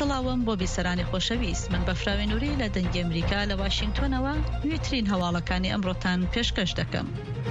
سڵاوم بۆ بیسەرانی خۆشەویست، من بەفراوێ نووری لە دەنگی ئەمریکا لە واشنگتۆنەوە نوێترین هەواڵەکانی ئەمڕۆتان پێشکەش دەکەم.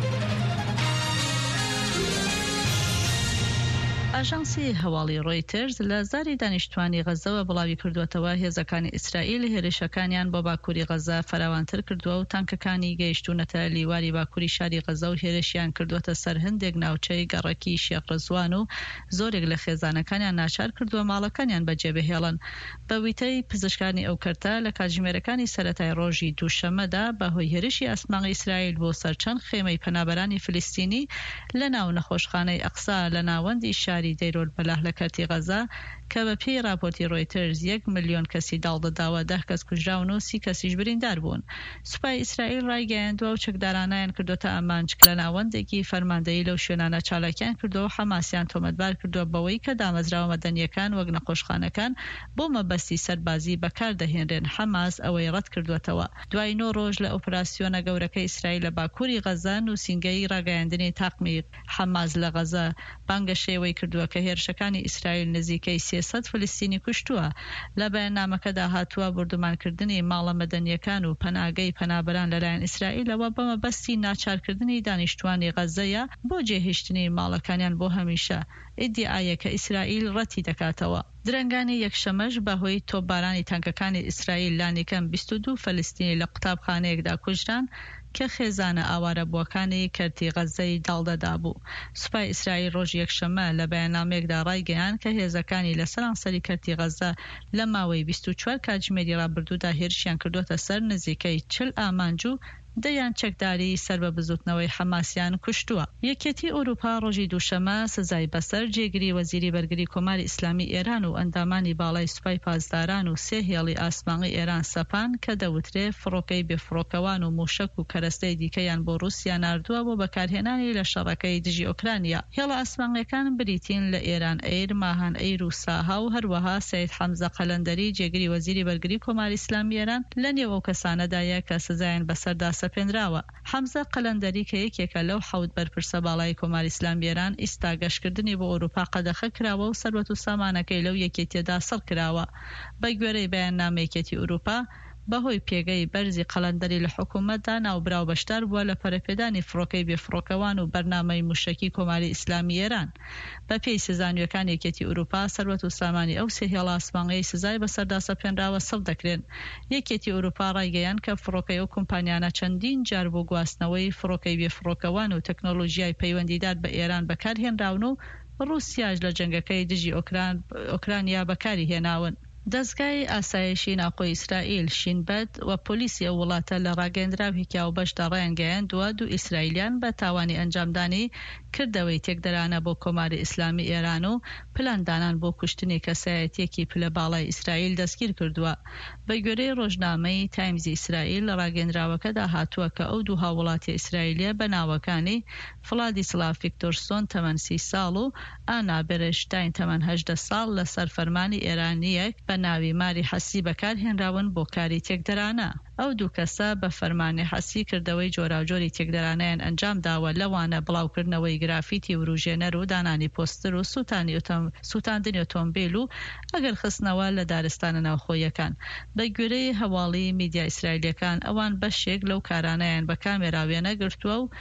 ئاژانسی هەواڵی ڕۆیترز لە زاری دانیشتوانی غەزەوە بڵاوی کردوێتەوە هێزەکانی ئیسرائیل هێرشەکانیان بۆ باکووری غەزە فراوانتر کردووە و تانکەکانی گەیشتوونەتە لیواری باکووری شاری غەزە و هێرشیان کردوێتە سەر هەندێک ناوچەی گەڕەکی شێخ ڕزوان و زۆرێک لە خێزانەکانیان ناچار کردووە ماڵەکانیان بەجێبهێڵن. بە ویتەی پزیشکانی ئەو کەرتە لە کاتژمێرەکانی سەرەتای ڕۆژی دووشەمەدا بەهۆی هێرشی ئاسمانی ئیسرائیل بۆ سەرچەند خێمەی پەنابەرانی فلستینی لە ناو نەخۆشخانەی ئەقسا لە ناوەندی شاری دەیرۆل بەلاح لە کەرتی غەزە کە بە پێی راپۆرتی ڕۆیترز 1 ملیۆن کەسی داڵدەداوە 10 کەس کوژراون و 30 کەسیش بریندار بوون. سوپای ئیسرائیل ڕایگەیاندووە و چەکدارانیان کردوتە ئامانج کە لە ناوەندێکی فەرماندەیی لەو شوێنانە چالاکیان کردووە و حەماسیان تۆمەتبار کردووە بەوەی کە دامەزراوە مەدەنیەکان وەک نەخۆشخانەکان بۆ مەبەستی سەربازی بەکاردەهێنرێن. حەماس ئەوەی ڕەت کردوێتەوە. دوای 9 ڕۆژ لە ئۆپراسیۆنە گەورەکەی ئیسرائیل لە باکووری غەزە نووسینگەی ڕاگەیاندنی تاقمی حەماس لە غەزە بانگەشەیەوەی کردووە کە هێرشەکانی ئیسرائیل نزیکەی 300 فلستینی کوشتووە. لە بەیاننامەکەدا هاتووە بردومانکردنی ماڵە مەدەنیەکان و پەناگەی پەنابەران لەلایەن ئیسرائیلەوە بە مەبەستی ناچارکردنی دانیشتوانی غەزەیە بۆ جێهێشتنی ماڵەکانیان بۆ هەمیشە. ئیدعایە کە ئیسرائیل ڕەتی دەکاتەوە. درەنگانی یەکشەمەش بەهۆی تۆپبارانی تانکەکانی ئیسرائیل لانیکەم 22 فلستینی لە قوتابخانەیەکدا کوژران کە خێزانە ئاوارە بووەکانی کەرتی غەزەی داڵدەدا بوو. سوپای ئیسرائیل ڕۆژی یەکشەمە لە بەیاننامەیەکدا ڕایگەیاند کە هێزەکانی لە سەرانسەری کەرتی غەزە لە ماوەی 24 کاتژمێری ڕابردوودا هێرشیان کردوتە سەر نزیکەی 40 ئامانج و دەیان چەکداری سەر بە بزوتنەوەی حەماسیان کوشتووە. یەکێتی ئەوروپا ڕۆژی دووشەمە سزای بەسەر جێگری وەزیری بەرگری کۆماری ئیسلامی ئێران و ئەندامانی باڵای سوپای پاسداران و 3 هێڵی ئاسمانی ئێران سەپان کە دەوترێ فڕۆکەی بێفڕۆکەوان و موشک و کەرەستەی دیکەیان بۆ رووسیا ناردووە بۆ بەکارهێنانی لە شەڕەکەی دژی ئۆکرانیا. هێڵە ئاسمانیەکان بریتین لە ئێران ئەیر، ماهان ئەیر و ساها و هەروەها سەید حەمزە قەلەندەری جێگری وەزیری بەرگری کۆماری ئیسلامی ئێران لە نێو ئەو کەسانەدایە کە سزایان بەسەردا سەپێنراوە. حەمزە قەلەندەری کە یەکێکە لەو 7 بەرپرسە باڵای کۆماری ئیسلامی ئێران ئیستا گەشتکردنی بۆ ئەوروپا قەدەخە کراوە و سەروەت و سامانەکەی لەو یەکێتیەدا سەڵ کراوە. بە گوێرەی بەیاننامەیەکێتی ئەوروپا بەهۆی پێگەی بەرزی قەلەندەری لە حکوومەتدا ناوبراو بەشدار بووە لە پەرەپێدانی فڕۆکەی بێفڕۆکەوان و بەرنامەی موشکی کۆماری ئیسلامی ئێران. بە پێی سزانیەکان یەکێتی ئەوروپا سەروەت و سامانی ئەو 3 هێڵە ئاسمانیەی سزای بەسەردا سەپێنراوە سەڵ دەکرێن. یەکێتی ئەوروپا ڕایگەیاند کە فڕۆکەی ئەو کۆمپانیانە چەندین جار بۆ گواستنەوەی فڕۆکەی بێفڕۆکەوان و تەکنۆلۆژیای پەیوەندیدار بە ئێران بەکارهێنراون و رووسیاش لە جەنگەکەی دژی ئۆکرانیا بەکاری هێناون. دەستگای ئاسایشی ناوخۆی ئیسرائیل شینبەت و پۆلیسی ئەو وڵاتە لە ڕاگەیەندراوێکی ئاوبەشدا ڕایانگەیاندووە 2 ئیسرائیلیان بە تاوانی ئەنجامدانی کردەوەی تێکدەرانە بۆ کۆماری ئیسلامی ئێران و پلاندانان بۆ کوشتنی کەسایەتیەکی پلە باڵای ئیسرائیل دەستگیر کردووە. بە گوێرەی ڕۆژنامەی تایمزی ئیسرائیل لە ڕاگەیەندراوەکەدا هاتووە کە ئەو 2 هاوڵاتی ئیسرائیلیە بە ناوەکانی ڤڵادیسلاڤ ڤیکتۆرسۆن تەمەن 30 ساڵ و ئانا بێرشتاین تەمەن 18 ساڵ لە سەرفەرمانی ئێرانیەک بە ناوی ماری حەسی بەکارهێنراون بۆ کاری تێکدەرانە. ئەو 2 کەسە بە فەرمانی حەسی کردەوەی جۆراوجۆری تێکدەرانیان ئەنجام داوە، لەوانە بڵاوکردنەوەی گرافیتی وروژێنەر و دانانی پۆستر و سوتاندنی ئۆتۆمبیل و ئەگەر خستنەوە لە دارستانە ناوخۆیەکان. بە گوێرەی هەواڵی میدیا ئیسرائیلیەکان ئەوان بەشێک لەو کارانەیان بە کامێراوێنە گرتووە و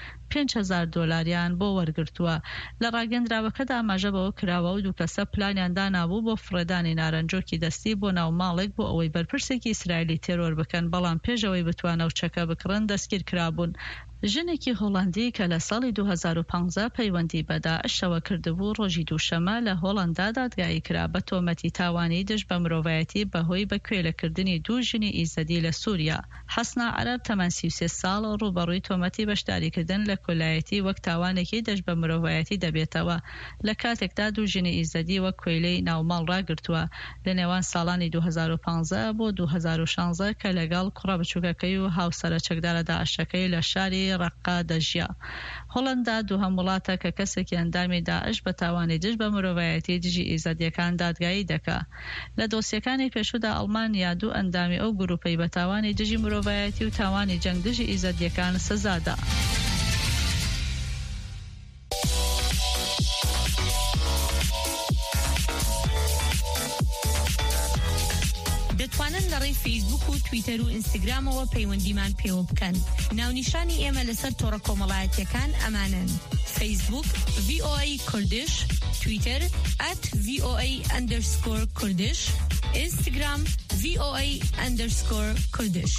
$5,000 بۆ وەرگرتووە. لە ڕاگەندراوەکەدا ئاماژە بەوە کراوە و 2 کەسە پلانیان دانابوو بۆ فڕێدانی نارنجۆکی دەستی بۆ ناو ماڵێک بۆ ئەوەی بەرپرسێکی ئیسرائیلی تێرۆر بکەن، بەڵام پێشەوەی بتوانە و چەکە بکڕن دەستگیر کرابوون. ژنێکی هۆڵەندی کە لە ساڵی 2015 پەیوەندی بە داعشەوە کردبوو ڕۆژی دووشەمە لە هۆڵەندا دادگایی کرا بە تۆمەتی تاوانی دژ بە مرۆڤایەتی بەهۆی بەکوێلەکردنی 2 ژنی ئیزەدی لە سووریا. حەسنا عەرەب تەمەن 33 ساڵ ڕوبەڕووی تۆمەتی بەشداریکردن لە کۆلایەتی وەک تاوانێکی دەژ بە مرۆڤایەتی دەبێتەوە لە کاتێکدا 2 ژنی ئیزەدی وەک کوێلەی ناوماڵ ڕاگرتووە لە نێوان ساڵانی 2015 بۆ 2016 کە لەگەڵ کوڕە بچووکەکەی و هاوسەرە چەکدارە داعشەکەی لە شاری ڕەقا دەژیا. هۆڵەندا 2هەم وڵاتە کە کەسێکی ئەندامی داعش بە تاوانی دژ بە مرۆڤایەتی دژی ئیزەدیەکان دادگایی دەکا. لە دۆسیەکانی پێشوودا ئەڵمانیا 2 ئەندامی ئەو گروپەی بە تاوانی دژی مرۆڤایەتی و تاوانی جەنگ دژی ئیزەدیەکان سزادا. لڕێی فیسبوک و تویتەر و ئینستاگرامەوە پەیوەندیمان پێوە بکەن. ناونیشانی ئێمە لەسەر تۆڕە کۆمەڵایەتیەکان ئەمانن: فیسبوک VOA کوردش، تویتر @VOA_کوردش، اینستاگرام VOA_کوردش.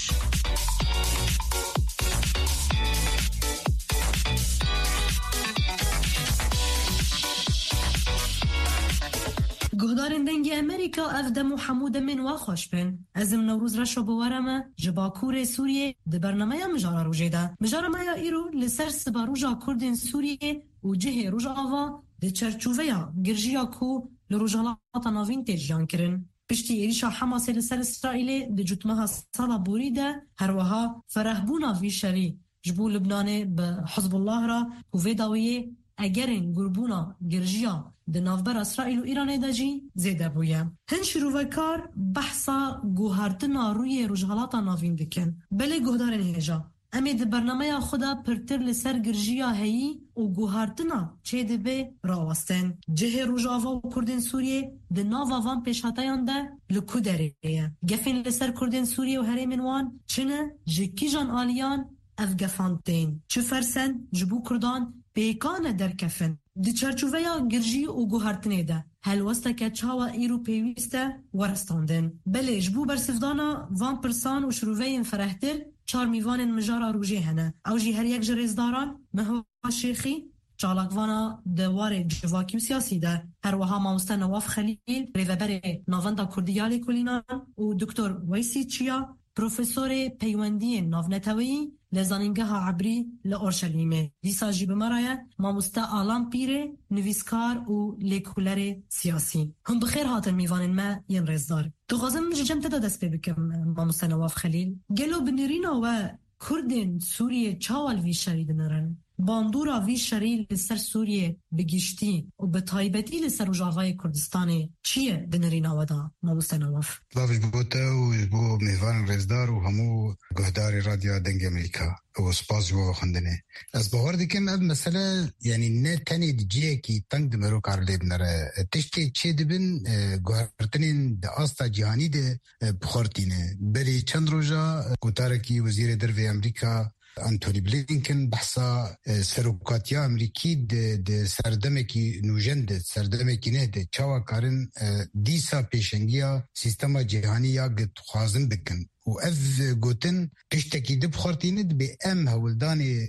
گهدارن دنگی امریکا افدم و حمود من واخوش بن ازم نوروز رشو بوارمه جباکور سوریه ده برنامه مجارا روژه ده مجارا مایا ایرو لسر سبا روژا کردن سوریه و جه روژا آوا ده چرچووه یا گرژیا کو لروژالات ناوین تیجیان کرن. پشتی ایریشا حماس لسر اسرائیل ده جتمها سالا بوری ده هروها فرهبونا وی شری جبو لبنانه به حزب الله را و ویداویه اگرین گربونا گرژیا د نافبر اسرائیل و ایران داجی زیده بویه. هن شروع کار بحثا گوهرتنا روی رجحالاتا ناوین دکن. بله گهدارن هیجا. امی د برنامه خدا پرتر لسر گرژیا هایی و گوهرتنا چه دبه راوستن. جه رجاوا و کردن سوریه د ناوان پیشاتایان ده لکو داره. گفین لسر کردن سوریه و هرمن وان چنه جکی جان آلیان افگفانتین. چه فرسن جبو کردان پیکانه در کفن. دی چرچووه یا گرژی و گوهرتنه ده. هلوسته که چاوا ایرو پیوسته ورستاندن. بله جبو برسفدانا وان پرسان و شروعه فرحتر چار میوان مجارا روژه هنه. او جی هر یک جریزداران مهوا شیخی چالاکوانا دوار جواکی و سیاسی ده. هر وها ماموسته نواف خلیل ریوبر ناوندا کردیالی کلینان و دکتر ویسی چیا پروفسور پیوندی ناونتوی لزانینگه ها عبری لأورشلیمه. دیسا جیب مرایه ماموسته آلام پیره نویسکار و لیکولر سیاسی. هم بخیر هاتن میوانن ما ین رزدار. تو غازم جم تدا دست پی بکم ماموسته نواف خلیل. گلو بنیرینا و کردن سوریه چاوال وی شریدن رن. باندورا وی شریل لسر سوریه بگیشتی و به تایبتی لسر رجاوای کردستان چیه بنرینا ودا ماموسته نواف؟ لافش بوتا و بو میوان رزدار و همو گهدار رادیو دنگ امریکا و سپاس جو خندنه. از باور دیکم اب مسئله یعنی نه تنی دیجیه کی تنگ دمرو کار لیب نره تشتی چه دبن گوهرتنین ده آستا جهانی ده بخورتینه. بلی چند روزا گوتارکی وزیر دروی امریکا انتونی بلینکن بحثا سروکاتیا امریکی ده سردمکی نوجند سردمکی نه ده چاوا کارن دیسا پیشنگیا سیستم جهانی یا گت خوازن بکن و اف گوتن تشتکی دب خورتینه به ام هولدان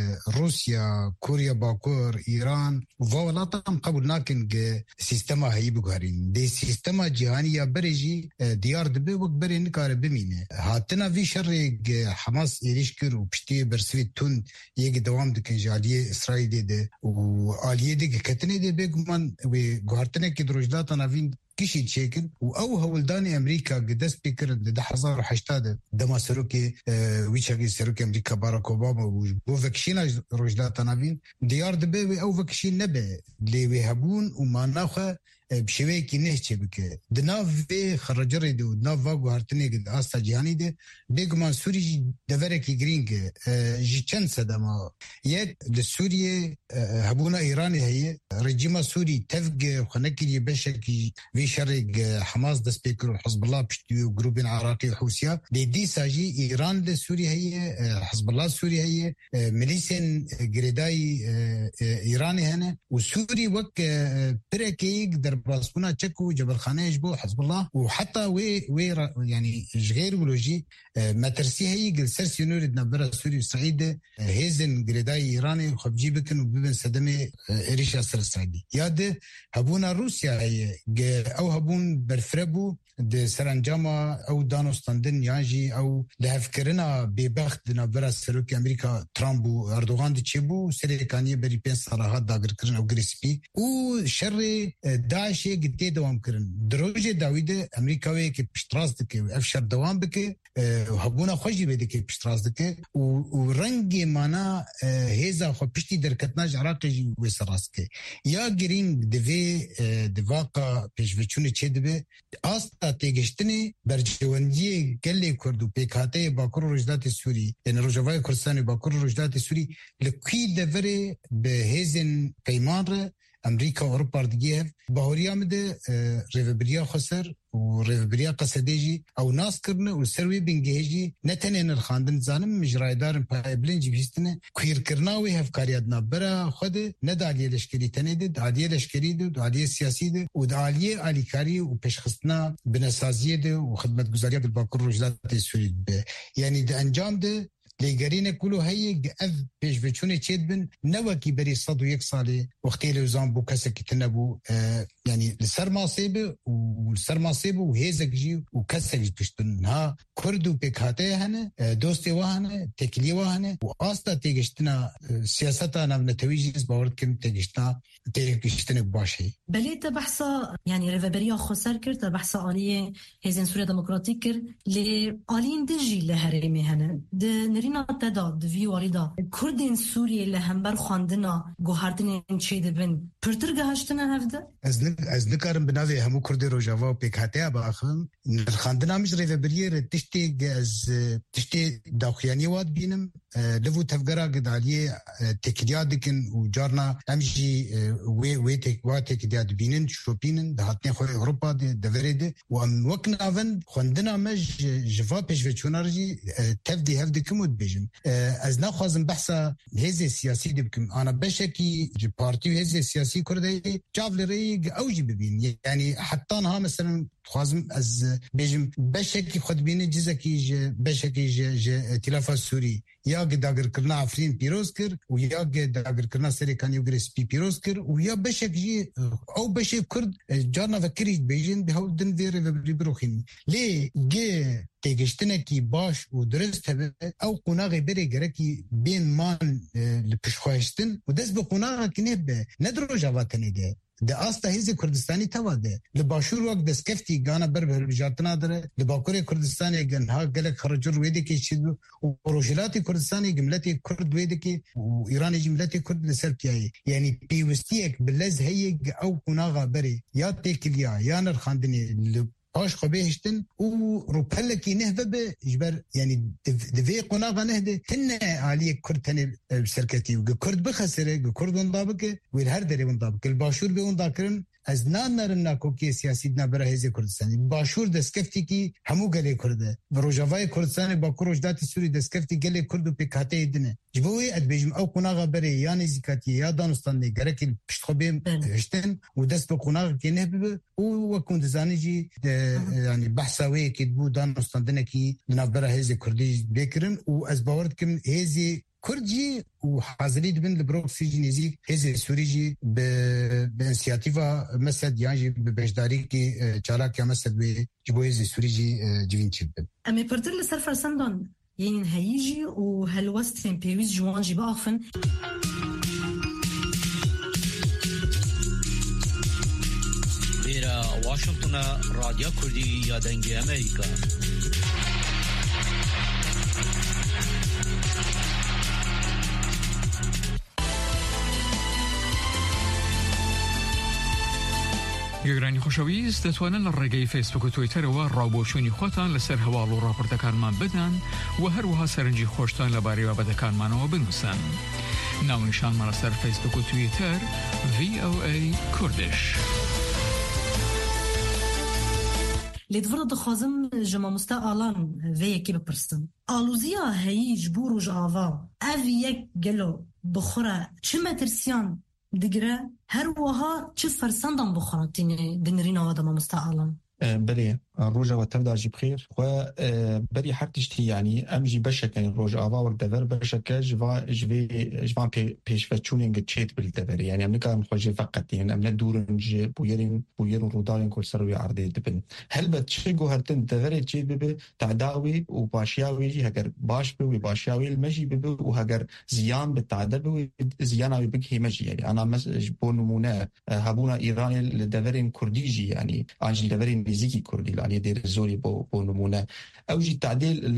روسیا کوریا باکور ایران و ولاتام قبول ناکن که سیستم هایی بگهارین ده سیستم جهانی یا برجی دیار دبه وقت بری نکاره بمینه هاتنا وی شر حماس ایریش کر و پشتی برسوی تون یک دوام دکن جالیه اسرائیل ده و آلیه ده کتنه ده بگمان و گوهرتنه که دروجداتا نوین کشی چیکن و او هولدان امریکا قدس بکر ده 1080 دما سروکی ویچاگی سروکی امریکا باراک اوباما و وکشینا روجداتا نوین دیار دبه و او وکشین نبه لیوی هبون و ما ناخه بشوی کی نه چه بکه دناو و خرجره دو دناو واگو هرتنه گد آستا جهانی ده بگمان سوری دوره کی گرینگ جی چند صدما یک ده سوریه هبونا ایرانی هیه رژیم سوری تفق خنکی بشکی وی شرق حماس دست بکر و حزب الله پشتی و گروبین عراقی و حوسیا دی ساجی ایران ده سوری هیه حزب الله سوری هیه ملیسن گریدای ایرانی هنه و سوری وک پرکی در باسبونا تشكو جبل خانيش بو حزب الله وحتى وي يعني غير ولوجي ما ترسي هي قل سرسي نورد نبرا سوري وسعيد هيزن قرداي ايراني خبجي بكن وببن سدمي اريشا سر السعيدي ياد هبونا روسيا هي او هبون برفربو د سرانجاما او دانوستاندن یاجی او لهفکرنا ببخت نبرا سروکی امریکا ترامپ و اردوغان د چبو سریکانی بری 5 سالها داگر کرن او گریسپی او شر داعش گدی دوام کرن دروجه داوید امریکاوی که پشتراز دکه افشار دوام بکه هبونا خوشی بده که پشتراز دکه و رنگ مانا هیزا خو پشتی درکتناج عراقی و سراسکه یا گرینگ دوی دواقع پیشوچونه چه دبه آستا تیگشتنی برجواندی گلی کرد و پیکاته باکر رجدات سوری یعنی رجوای کردستان باکر رجدات سوری لکی دوره به هیزن پیمان را امریکا اوروبا دیگه باوریا مده ریوبریا خسر و ریوبریا قصدیجی او ناس کرنه و سروی بنگهجی نتنین الخاندن زانم مجرایدارن پایبلنجی بیستنه کویر کرناوی هفکاریادنا برا خود ندالیه لشکری تنیده دالیه لشکری ده دالیه سیاسی ده و دالیه آلیکاری و پیشخستنا بنسازیه ده و خدمت گزاریه بالباکر رجلات سوری به یعنی ده انجام ده لیگرین کلو هایی اف پیش بچونه چید بن نوکی بری 101 ساله وقتی لوزان بو کسی که تنبو یعنی لسر ماسیبه و هیزک جی و کسی که پشتن ها کردو پیکاته هنه دوستی وانه تکلی وانه و آستا تیگشتنا سیاستا نم نتویجیز باورد کم تیگشتنک باشه بلی تبحثا يعني ريفابريا خسر كر تبحثا آلية هزين سوريا ديمقراطيك كر لآلين دجي لهرمي هنا نرينا تدا دفي والدا كردين سوريا لهمبر خواندنا گوهردن چيد بن پرتر گهشتنا هفده از نکارم بناوی همو کردی روجاوا پیکاته باخم خواندنا مش ريفابريا تشتي داخياني واد بينم لفو تفقرا قداليه تكدياد دكن وجارنا امشي واتكدياد بينن شوبينن دهاتني خوي اوروبا دفريد وام وكنا فن خندنا مج جفا بيش وچونارجي تفدي هفدكم ودبجم از ناخذم بحثا هزي سياسي دبكم انا بشكي بارتي هزي سياسي كردي جابلري اوجي ببين يعني حتى انا مثلا خوازم از بيجم بشكي خد بين جزكي بشكي تلافا سوري یا داگر کرنا عفرین پیروز کر و یا داگر کرنا سریکانی وگرس پیروز کر و یا بشک جی او بشک کرد جانا فکری بیجن به هول دن ویر و بروخین لی گه تیگشتنه کی باش و درست هبه او قناغ بری گره کی بین مان لپشخواشتن و دست به قناغ کنه به ندرو جواتنه ده ده آستا هیزی کردستانی تواده لباشور وقت دستکفتی گانا بر بجارتنا داره لباکور کردستانی گنها گلک خرجور ویده که چیدو و روشلاتی کردستانی گملتی کرد ویده که و ایرانی جملتی کرد لسر پیایی یعنی پیوستیک بلز هیگ او کناغا بری یا تیکلیا یا نرخاندنی باش خبيهشتن وروبلكي نهبه بجبر يعني دفي قناغه نهده تنه عليه كرتن بسركتي وكرد بخسره كرد ونضابك والهردري ونضابك الباشور بونضاكرن از نانرنا کوکی سیاسی دنا بره هزی کردستانی باشور دسکفتی کی همو گله کرده روجاوای کردستان با کروجدات سوری دسکفتی گله کردو پکاته دنه جبوی ادبیجم او قناغه بره یا نزیکاتی یا دانستان نه گرکی پشتخوبیم هشتن و دست به قناغه کی نه و وکوند زانیجی يعني بحثاوي كتبو دانستان دنه کی دنا بره هزی کردی بکرن و از باورد کم هزی كردجي وحاضرين بين البروكسي جينيزي هزي سوريجي بانسياتيفا مسد يعني ببجداري كي تشالاك يا مسد بجبو هزي سوريجي جيفين تشبن أمي بردر لسرفر سندون يعني هيجي وهالوستين بيويز جوانجي باخفن إلى واشنطن راديو كردي يا دنجي أمريكا گەگرانی خۆشەویست دەتوانن لە ڕێگەی فیسبوک و تویتەرەوە ڕاوبۆچوونی خۆتان لەسەر هەواڵ و ڕاپۆرتەکانمان بدەن و هەروەها سەرنجی خۆشتان لەبارەی بابەتەکانمانەوە بنووسن. ناونیشانمان لەسەر فیسبوک و تویتەر VOA کوردش. لدفر دخوازم جمع مستقالان ویکی بپرسن آلوزیا هیج بوروج آوا او یک گلو بخوره چه مترسیان دقره هر وها چه فرسندان بخورتين دنرين آدم مستقلا بلي روجا وتبدا جي بخير وبري حرتشتي يعني امجي بشك يعني روجا افا وقت دفر بشك جفان بيش فتشونين قد شيت بالدفر يعني امنك مخوجي فقط يعني امنا دورنج بويرين رودارين كل سروي عرضي دبن هل بتشيقو هرتن دفر جيت ببي تعداوي وباشياوي جي هكر باش بي باشياوي المجي ببي وهكر زيان بالتعداوي زياناوي بكي مجي يعني انا مسج بونمونه هابونا ايراني لدفرين كرديجي يعني انجل دفرين نزيكي كردي عليه دير الزوري بو نمونه او جي تعديل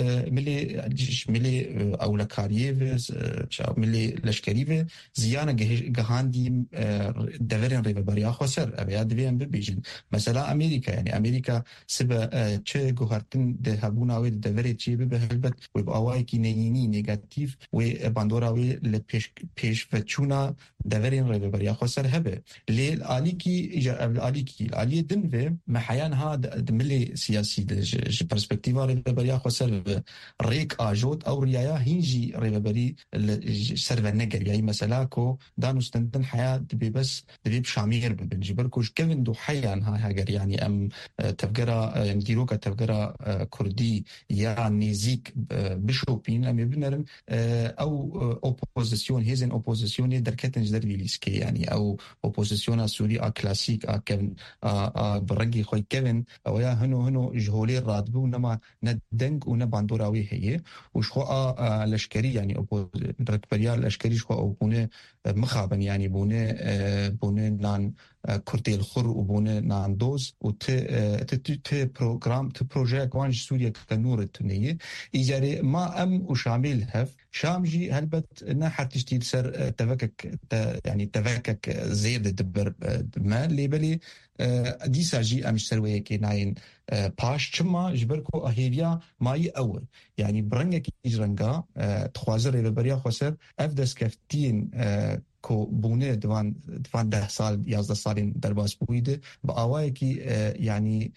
ملي او لكارييف ملي لشكريف زيانه جهاندي دفرين ريفا بريا خسر ابياد بيان ببيجن مثلا امريكا يعني امريكا سبا تشي جوهرتن دهبونا وي دفري تشي بهلبت وباواي كي نيجاتيف وباندورا وي لبيش فتشونا دفرين ريفا بريا خسر هبه لي الاليكي دنفه محيان هذا ملي سياسي برسبكتيفا ريفا بريا خسر ريك اجوت او ريايا هينجي ريفا بري سرفا نجر يعني مثلا كو دانو ستندن حياه دبي بس دبي بشامير بنجبركوش كيفن دو حيان هاجر يعني ام تفجرا نديروكا تفجرا كردي يعني زيك بشوبين ام بنرن او اوبوزيسيون هيزن اوبوزيسيون دركتن جدربيليسكي يعني او اوبوزيسيون سوري كلاسيك كيفن برنجي خوي كيفن او يا هنو جهولي راتبو نما ندنج ونباندوراوي هي وشخوا لشكري يعني ركبريا لشكري شخوا او بونه مخابن يعني بونه نان كرتي الخر وبونه نان دوز وت بروجرام بروجي كوانج سوريا كنور التنيه ايجاري ما ام وشامل هف شامجي هلبت نحت تشتي سر تفكك زيادة دبر ما اللي بلي دي ساجي امش سرويه كي ناين باش چما جبركو اهيريا ماي اول يعني برنگك اجرنگا تخوازر بريا خسر افدس كفتين کو بونه دوان 10 سال 11 سالين درباس بويده باوای کی يعني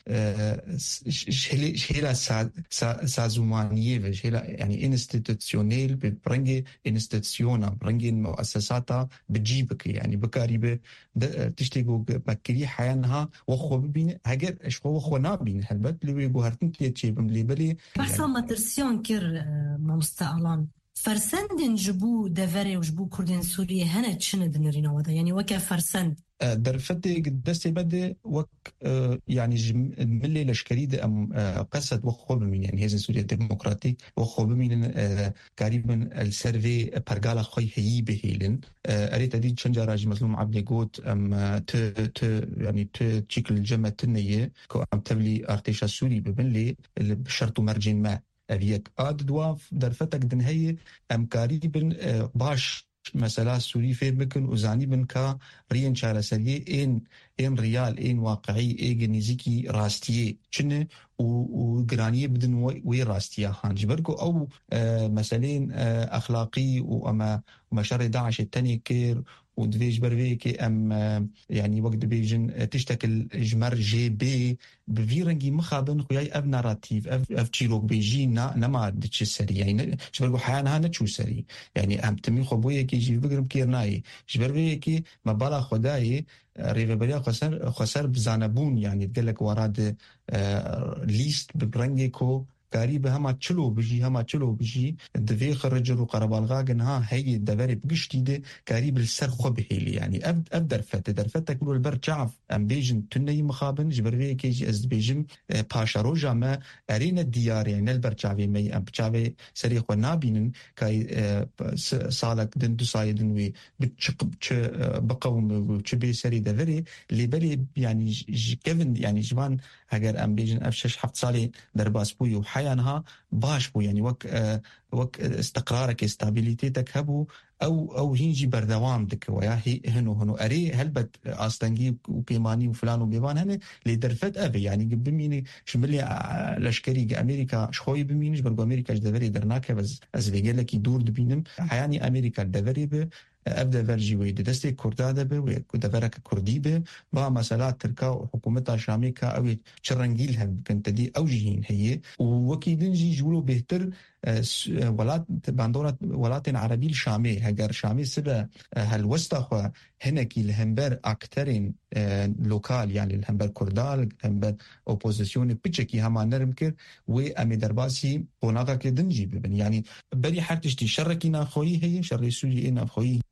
شهلا سازومانيه و شهلا يعني انستيتوشنال ببرنگي انستيتيونا برنگي مؤسساتها بتجيبك يعني بقريبه تشتيغو بكري حيانها وخو بين هاجر اشخو خو نابين هلبت لي بوهرتن تيتشي بملي بلي بس ما ترسيون كير مستقلان فرسند جبو دفري وجبو كردين سوريا هنا تشند نرينا ودا يعني وكا فرسند درفتي دستي بدي وك يعني ملي لشكريد ام قصد وخوب من يعني هذا سوريا ديمقراطيك وخوب من قريبا السيرفي برغالا خوي هي بهيلن اريد ادي تشنجا راج مظلوم عبد قوت ام يعني تشيكل الجمه التنيه كو ام تبلي ارتيشا سوري بملي بشرط مرجين ما ابيك دواف درفتك دنهي ام قريبا باش مثلا سوري في ممكن وزاني من كا رين شارع سريه ان ريال ان واقعي ايجنيزيكي راستيه شنو وجرانيه بدن وي راستيه هانجبركو او مثلا اخلاقي واما مشاريع داعش الثاني كير ودفيج برفيكي ام يعني وقت بيجن تشتكل جمر جي بي بفيرنجي مخابن خوياي اب ناراتيف اف تشيلوك بيجينا نما دتش سري يعني شبرغو حيانها نتشو سري يعني ام تمي خوبويه كي جي بغرم كيرناي جبرفيكي ما بالا خداي ريفبريا خسر بزانبون يعني تقلك وراد ليست ببرنجيكو قريبه هما تشلو بجي دفي خرجوا قربالغاغن ها هي دفري بقشتي دي قريب السر خبهيلي يعني ابدر درفت كل البرجعف ام بيجن تني مخابن جبري كيجي از بيجن باشا روجا ما ارينا الديار يعني البرجعفي مي ام بچاوي سريخ ونابين كاي صالك دن دسايدن وي بقوم وچبي سري دفري اللي بلي يعني كيفن يعني جوان اگر ام بيجن افشش حفت سالي درباس بوي حيانها باش بو يعني وك استقرارك استابيليتيتك هبو او هينجي بردوام دك ويا هي هنو اري هلبت استنجي وبيماني وفلان وبيبان هنا اللي درفت ابي يعني بميني شملي لشكري امريكا شوي بمينش برغو امريكا دفري درناك بس از لك يدور دبينم حياني امريكا دفري ابدا فرجي ويد دستي كرداده به ودفرك كردي به با مسالات تركا وحكومتها شاميكا او تشرنجيلها كنت دي اوجهين هي وكيدنجي جولو بهتر ولات باندورة ولات عربي الشامي هجر شامي سبا هالوسطة هنا كي الهمبر أكترين لوكال يعني الهمبر كردال الهمبر أوبوزيسيون بيتشكي هما نرمكر وأمي درباسي قناغا كدنجي ببن يعني بري حرتشتي شركينا خوي هي شر سوري إنا خوي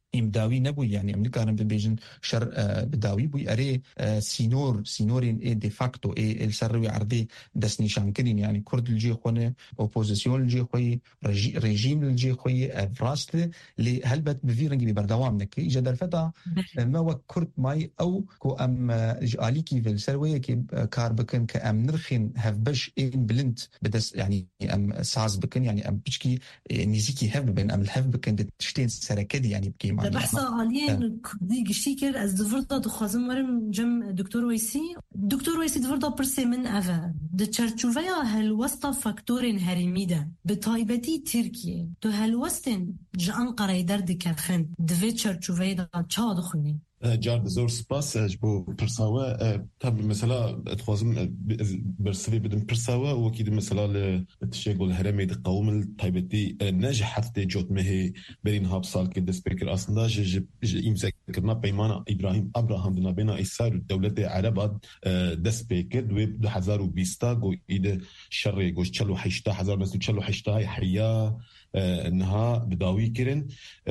امداوی نبوی يعني امریکا هم بيجن شر بداوی بوی اره سینورین دي فاکتو السروي عرضي دس نشان كرين يعني كرد الجي خونه اوبوزيسيون الجي خوي ريجيم الجي خوي فراست اللي هلبت بفيرنجي ببردوام نك جدر فتا ما وكرد ماي او كو ام جاليكي في السرويه كي كار بكن كام نرخين هفبش ان بلنت بدس يعني ام ساز بكن يعني ام بيشكي نيزيكي هف بين ام الهف بكن تشتين سركدي يعني بكي بحث عالیه کردی گشتی کرد از دورتا دخوازم ورم جم دکتر ویسی دورتا پرسی من اوه ده چرچوویا هلوستا فاکتورین هرمیده به تایبتی ترکیه تو هلوستن جا انقره درد کفن دوی چرچوویا دا چا دخونی جار زور سپاس بو پرساوه طب مثلا اتخوازم برسوي بدم پرساوه وكيد مثلا لتشيقول هرمي دي قوم الطيبتي نجح هفته جوت مهي برين هاب سال كده سبيكر اصلا يمذكرنا بيمان ابراهام دنا بينا اسار دولة عرب دس سبيكر دو 2020 جو ايده شر جو 48000 مثل 480 حياه انها بداوي كرن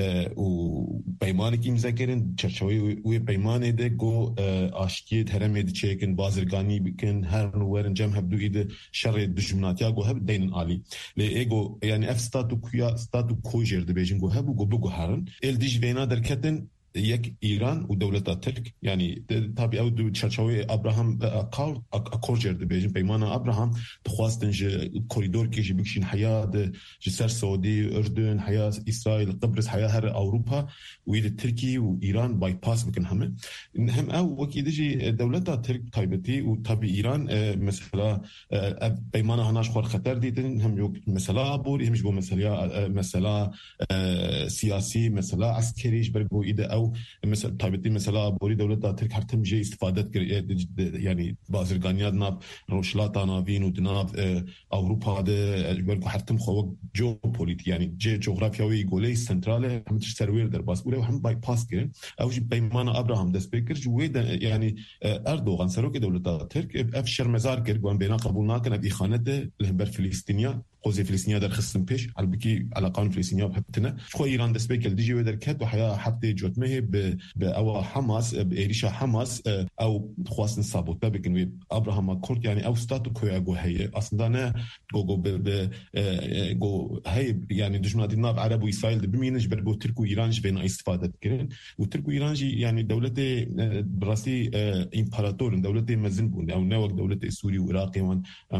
وبيمانك يمذكرن تشوي و پیمانه ده گو آشتیت هرمه ده چیکن بازرگانی بکن هر نوورن جمع هبدو ایده شر دجمناتیا گو هب دینن عالی لی ایگو یعنی اف ستاتو کوجر ده بیجن گو هبو گو بگو هرن ال دیج وینا درکتن یک ایران و دولت ترک یعنی تابع او دو چرچوی ابراهام اکورجر ده بیجن پیمان ابراهام تخواستن ج کوریدور کی بکشین حیاه ج سر سعودی اردن حیاه اسرائیل قبرص حیاه هر اوروبا وید ترکی و ایران باي باس بکن هم او وكيد جي دولت ترک تایبتی و تابع ایران مثلا پیمان هناش خور خطر دیدن هم یو مثلا بوری همش بو مثلا سیاسی مثلا عسکریش برگو ایده او مثلا تایبتی مثلا بوری دولت ترک هر تم جي استفادت يعني بازرگانيات ناب روشلاتا نابين و دناب اوروبا ده برگو هر تم خو جو بوليت يعني جغرافياوي گولي سنترال هم تشتروير در باس هم باي باس كرن او جي بيمان ابراهام دسبيكر جويد يعني اردوغان سروك دولت ترك افشر مزار كرغوان بينا قبولنا كان بإخانته لهبر فلسطينيا قوزي فلسطينيا در خصم پیش البكي على قانون فلسطينيا بحبتنا شو ايران دسبيكر ديجي ودر كات وحياه حتى جوتمه او حماس بإيريشا حماس او خواستن سابوتا بكن ابراهام كورت يعني او ستاتو كويا جو هي اصلا انا جو هي يعني دجمنات الناب عرب واسرائيل بمينج بربو تركو ايران بين استفاده كرن وتركو ايران يعني دوله براسي امبراطور دوله مزنبون او نوك دوله سوري وعراقي وان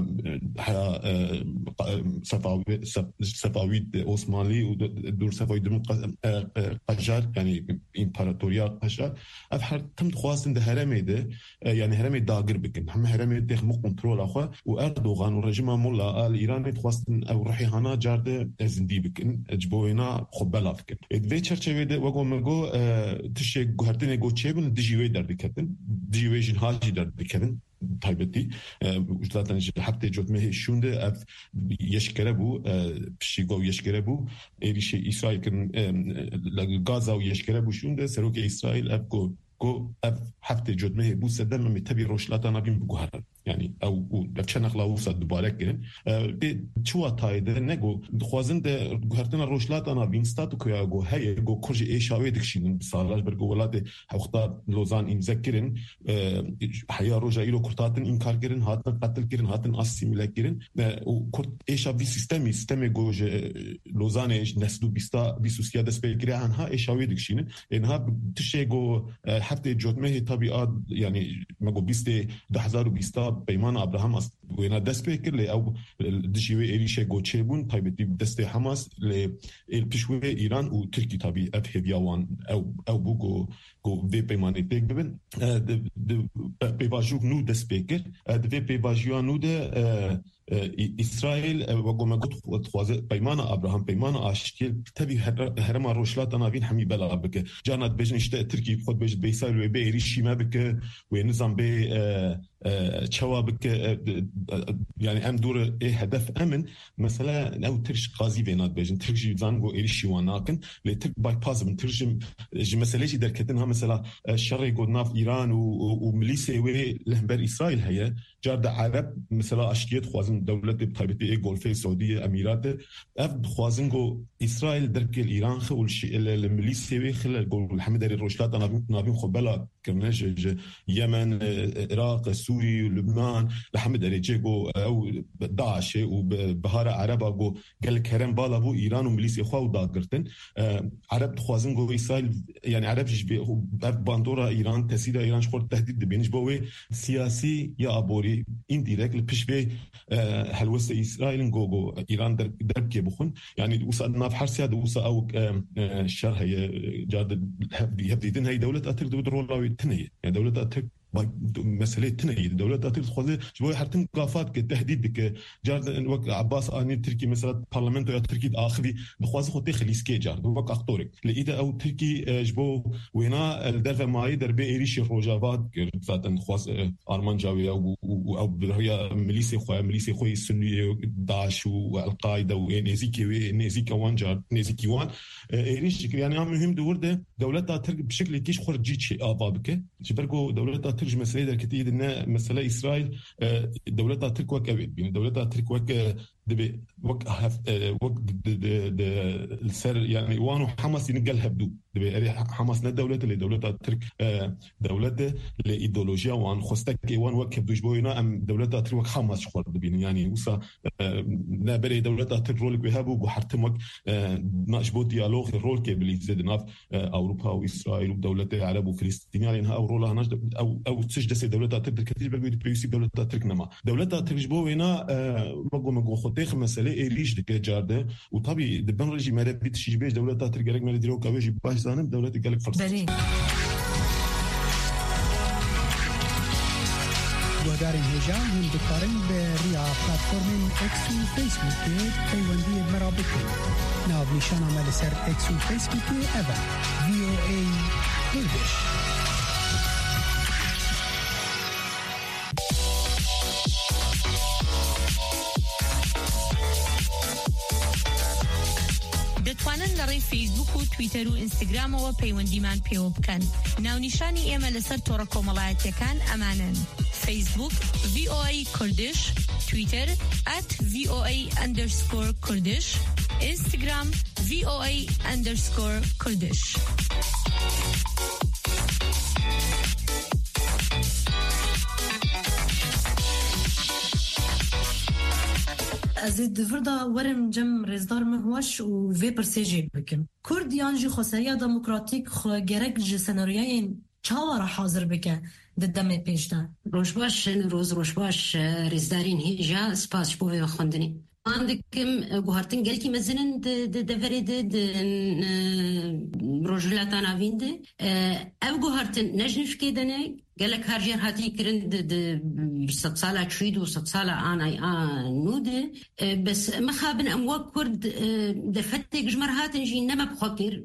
صفويد عثماني ودور صفويد قجار يعني امبراطوريا قجار افحر تم خواستن ده هرمي ده يعني هرمي داغر بكن هم هرمي ده مو كنترول اخو واردوغان ورجيم مولا الايراني خواستن او روحي هنا جارده زندي بكن جبوينا خبلا بكن دي چرچوي ده وگو مگو تشي گهرتنه گو چيبن دجيوي در بكتن دجيويجن هاجي در بكتن تایبتی zaten حتی جوتمه شونده اف یشکره بو پشیگو یشکره بو ایریش اسرائیل کن لغازا و یشکره بو شونده سروک اسرائیل اف گو اف حتی جوتمه بو سدن من تبي روشلاتا نبیم بگوهرن يعني او بچن اخلاوسا دوباره كرن چوا تايده نگو خوازن ده گهرتنا روشلات انا بينستاتو كيا گو هي گو كوج ايشاوي دكشين بسالاج برگو ولات حقتا لوزان امذكرن حيا روجا يلو كرتاتن انكار كرن هاتن قتل كرن هاتن اسيميل كرن و كرت ايشا بي سيستم گوج لوزان ايش نسدو بيستا بيسوسيا دسبيكري عنها ايشاوي دكشين انها تشي گو حتى جوتمه طبيعات يعني مگو 2020 پیمان ابراهام است وینا دست بکر لی او دشیوه ایریشه گوچه بون تایبتی دست حماس لی پیشوه ایران و ترکی تابی اف هیویاوان او بو گو وی پیمانی تک ببین پیواجوک نو دست بکر وی پیواجوان نو ده اسرائیل وگو مگود خوازه پیمان ابراهام پیمان آشکیل تبی هرما روشلات ناوین همی بلا بکه جانت بجن اشته ترکی خود بجد بیسایل و بی ایریشی ما بکه و نظام بی شوابك يعني ام دور ايه هدف امن مثلا او ترش قاضي بينات بيجن ترجي زانغو ايرشي وناكن لتك باي باس من ترجم مساله جي دركتنها مثلا الشر يقولنا في ايران وميليسي وي لهبر اسرائيل هي جارد عرب مثلا اشكيت خوازم خوازن دولت بتایبتی گلف سعودیه امارات اف خوازن گو اسرائیل درک ایران خو الميليسي خل الحمد لله روشلات نابين خبلا كرناج يمن العراق سوري لبنان الحمد لله جيجو او داعش وبهار عربا جو قال كرم بالا بو ايران وميليسي خو داغرتن عرب خوازن جو اسرائيل يعني عرب باندورا ايران تسيد ايران شخور تهديد بينج بوي سياسي يا ابوري انديريكت بشبي هلوس اسرائيل جو ايران درك بخون يعني وصلنا في حرسيا دوسا او الشرح هي جاد هبديتن هي دوله اترك درولاوي تنيه يعني دوله اترك مسألة تنهي دولة أترك خوازه جوي حرتن قافات كتهديد ك جار وقت عباس آني تركي مثلا برلمانتو يا تركي آخري بخوازه خو تخلي سكي جار وقت أخطورك لإذا أو تركي جبو وهنا الدرفة معي دربي إيريش الروجافات كرتن خواز أرمان جاوي أو برهيا ميليسي خوي السنية داعش والقاعدة ونزيكي وان جار نزيكي وان إيريش يعني مهم دورده دولة أترك بشكل كيش خرجيت شيء آبابك جبركو دولة أترك مسألة كتير إن مسألة إسرائيل دولة أترك وكبير يعني دولة أترك دبي وق السر يعني وانو حماس ينقل هبدو دبي حماس ندولة اللي دولة أترك دولة لإيديولوجيا وان خستك وان وق هبدوش بوينا أم دولة أترك وق حماس شخور دبي يعني وسا نبري دولة أترك رولك بهابو وحرتم وق ناشبو ديالوج الرول كبلي زد ناف أوروبا وإسرائيل ودولة العرب وفلسطين يعني إنها أورولها ناش أو تسجد دولة أترك كثير بقول بيوسي دولة أترك نما دولة أترك بوينا وقو تاخ مسألة إيريش دكتور جارده وطبي دبن رجي ما ربيت شيء بيش دولة ترجع لك ما نديرو كواجي باش زانم دولة تقلك فرصة. وهدارين هجا هم دكارين بريا بلاتفورمين إكس وفيسبوك تايواندية مرابطين ناب نشان عمل سر إكس وفيسبوك أبا VOA كردش. دەتوانن لەڕێی فیسبوک و تویتەر و ئینستاگرامەوە پەیوەندیمان پێوە بکەن. ناونیشانی ئێمە لەسەر تۆڕە کۆمەڵایەتیەکان ئەمانن: فیسبوک VOA کوردش، تویتەر @VOA_کوردش، ئینستاگرام VOA_کوردش. ازید دفردا ورم جم رزدار مهوش و وی پرسیجی بکن. کردیان جی خسریا دموکراتیک خو گرک جی سناریوی چاوارا حاضر بکن ددم پیشتن. روشباش رزدارین هیجا سپاس بوی خوندنی. عندكم جوهرتين قالكي مزنن دفريد روجلاتان عويند او جوهرتين نجنف كيدني قالك هارجير هاتي كرند ستصالة شويد وستصالة أنا نود بس مخابن أمواك كرد دفتك جمر هاتن جي نما بخاطر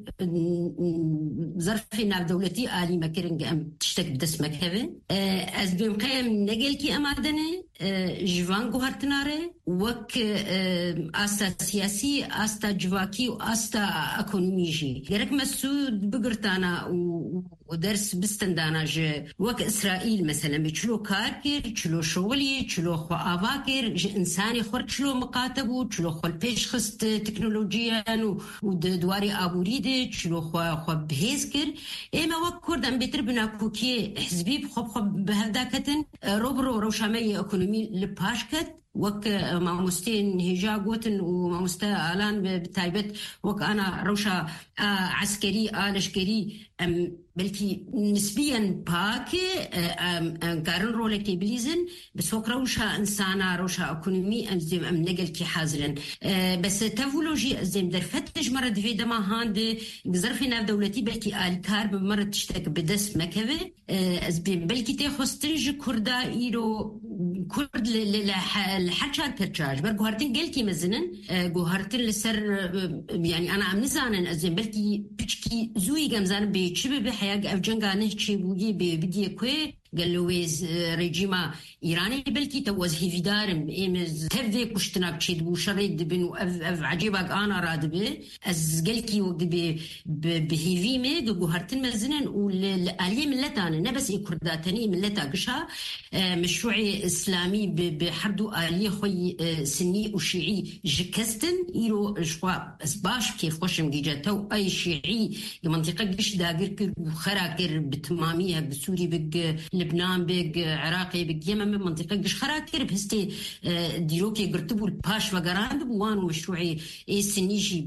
ظرفي ناف دولتي آلي مكرنج أم تشتك بدس مكهبن از بيم قيم نقلكي أمادني جوان جوهرتناري وك أستا سياسي أستا جواكي وأستا أكونوميجي قالك مسود بقرتانا ودرس بستندانا جي وك إسرائيل مثلا بيشلو كاركر شلو شغلي شلو خو أواكر إنساني خور شلو مقاتبو شلو خو البيش خست تكنولوجيا ودواري أبوريد شلو خو بهيزكر إما وك كردن بيتر بنا كوكي حزبي بخب بهداكتن روبرو روشامي أكونومي لباشكت وك ماموستين هجا قوتن وماموستا آلان بتايبت وك أنا روشا عسكري آلشكري بلكي نسبيا باكي كارن رولكي بليزن بس وك روشا إنسانا روشا أكونومي أنزيم نقل كي حازرن بس تافولوجي أزيم درفتش مرة دفي دما هاند بظرفي ناف دولتي بلكي آلكار بمرة تشتك بدس مكوي أزبين بلكي تيخوستنج كردا إيرو كرد الحرشات برشاج بر جوهرتين قلتي مزنن جوهرتين لسر يعني أنا عم نزانن أزين بلكي بيشكي زوي جمزان بيشبه بحياة أو جنگانه شيء بوجي بديه كوي قال له رجيما إيراني بلكي توز هيفي دارم إيمز تفدي كشتنا بشيد وشريد دبن وأف عجيبك أنا رادبه أز قلكي ودبي بهيفي مي جوهرتن مزنن والآلية ملتان نبس كرداتني ملتا قشها مشروعي إسلامي بحردو آلية خوي سني وشيعي جكستن إيرو شوا أسباش كيف خوشم جيجاتو أي شيعي منطقة قش داقر كر وخراكر بتماميها بسوري بق لبنان بق عراقي بق يمن منطقة قش خراكر بهستي ديروكي قرتبوا الباش وقران بوانو مشروعي إيه سنيجي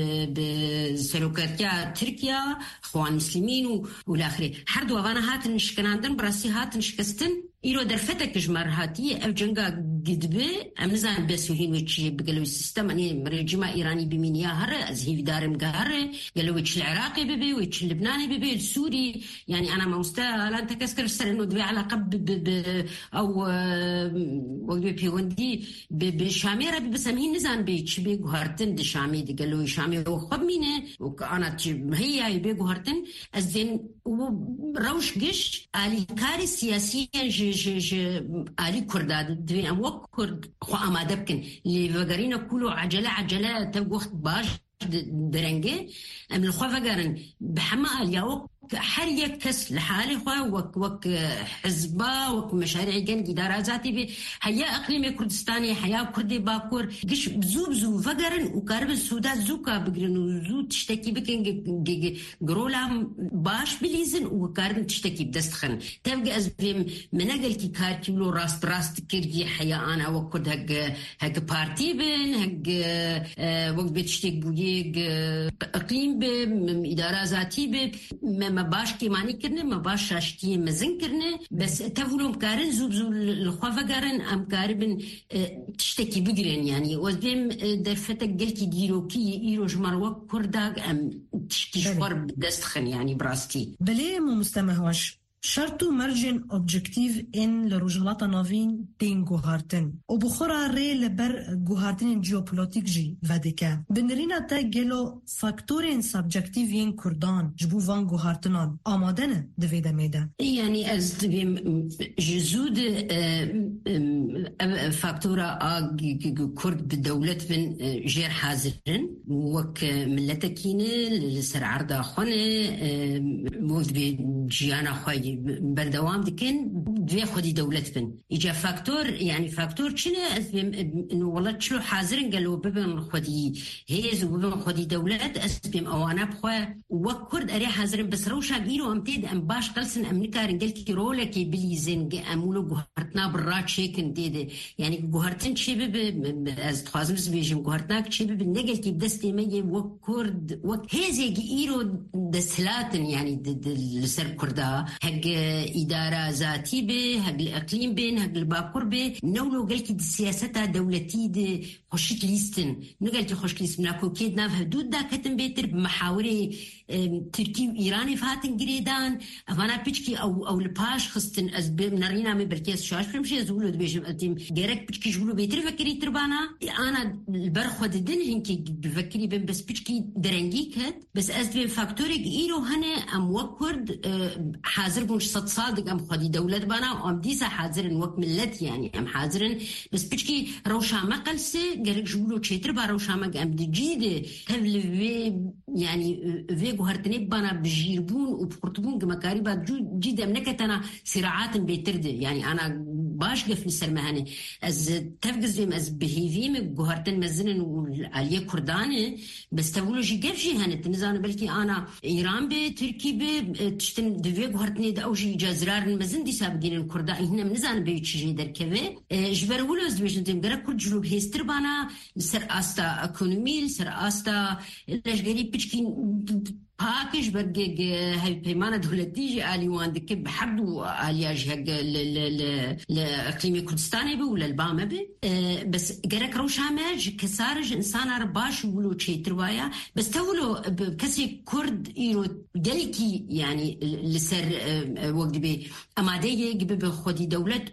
بسلوكاتيا تركيا اخوان مسلمين والاخره حردو اغانا هاتن شكناندن براسي هاتن شكستن إيرو درفتك جمر هاتي أو جنگا قدبه أمنزان بسوهين ويتشي بقلوي السيستم أني مرجمة إيراني بمينيا هره أزهيف دارم قهره قلوي ويتش العراقي ببي ويتش اللبناني ببي السوري يعني أنا ما مستاهل أنت كسكر السر إنه دبي علاقة أو وقبي بيوندي بشاميرة بسمهين نزان بيتش بيقو هارتن دي شامي دي قلوي شامي وخب مينه وأنا هي بيقو هارتن أزين وروش قش آلي كاري سياسيا آلي كرداد دوين أم وقت كرد خو أماده بكن اللي فقرينا كله عجلة تبقى وقت باش درنجي أم الخوا فقرن بحما آليا وقت حرية كس لحالي خوا وك حزبا وك مشاريع جن إدارة ذاتي بي هيا أقليم كردستاني هيا كردي باكور قش بزو فقرن وقارب السوداء زوكا بقرن زو تشتكي بكن قرولا باش بليزن وقارب تشتكي بدستخن تبقى أزبيم مناقل كي كاركيولو راست كيرجي هيا أنا وكرد هك بارتي بين هك وقت بتشتك بوجيك أقليم بي إدارة ذاتي بي ما باش كيماني كرنه ما باش شاشتي مزن كرنه بس تفولو مكارن زوبزو الخوافة قارن أم كاربن تشتكي بقرن يعني وزبيم درفتك قلتي ديروكي إيرو جمروك كرداق أم تشكي شوار بدستخن يعني براستي بلي مستمعوش شرط مرجن اوبجكتيف ان لروجلاتا نافين تين جوهارتن وبخورا ري لبر جوهارتن جيوبوليتيك جي فاديكا بنرينا تا جلو فاكتورين سبجكتيفين كردان جبو فان جوهارتنان آمادنه دويدا ميدا يعني از جزود فاكتورا كرد بدولة بن جير حاضرن وك ملتكينه لسر عرضا خونه موذ بجيانا خواهي بردوام دكين دوی خودی دولت بن ایجا فاکتور يعني فاکتور چنه انه والله تشلو حاضرن قالوا ببن خودی هيز وببن خودی دولت اسبم اوانا بخوا وكرد اري حاضرن بس روشا غيرو امتد ام باش قلسن ام نكارن قالك رولك بليزن امولو غهرتنا برات شيكن ديده يعني غهرتن شباب از تخازمز بيجم غهرتناك شباب نقلتي بدستي مي وكرد وهيزي غيرو دسلاتن يعني لسر كردا إدارة ذاتي به هق الإقليم بين هق الباكور به نولو قلت السياسة دولتي دي خشيت ليستن نقلت خشيت ليستن ناكو كيد ناف حدود دا كتن بيتر بمحاورة تركي وإيراني فاتن قريدان أفانا بيشكي أو الباش خستن أز بنرينا من بركيز شاش فرمشي زولو دبيجم أتيم جارك بيشكي جولو بيتر فكري تربانا أنا البرخوة دن هنكي بفكري بين بس بيشكي درنجي كت بس أز بين فاكتوريك إيرو هنا أم وكرد حاضر بونش صادق أم خدي دولة بنا وأم ديسا حاضرن وك ملت يعني أم حاضرن بس بيشكي روشامة قلسة جارك جولو تشيتر با روشامة أم دي جيدة هبل في يعني في جوهرتني بنا بجيربون وبقرطبون كمكاري بعد جدا منكتنا صراعات بيترد يعني أنا باش قف نسرمهني از تفجز بهم از بهيفيم جوهرتن مزنن والعليا كردانه بس تقولوا جي قف جي هنت نزان بلكي أنا إيران بتركي بتشتن دفي جوهرتني ده أو جي جزرار مزن دي سابقين الكردان هنا نزان بيتشجي دركبه جبرولو از بيجن تيم جرا كرد جلوب هيستر بنا سر أستا أكونوميل سر أستا ليش قريب بتشكي هاكش برجع هاي بيمانة دولتي آلي واندك بحبو آلياج هج لإقليم كردستان بي ولا البام بي بس جرك روشامج كسارج إنسان عرباش ولو شيء تروايا بس تقولوا كسي كرد يرو دلكي يعني لسر وقت بي أمادية جب بخدي دولة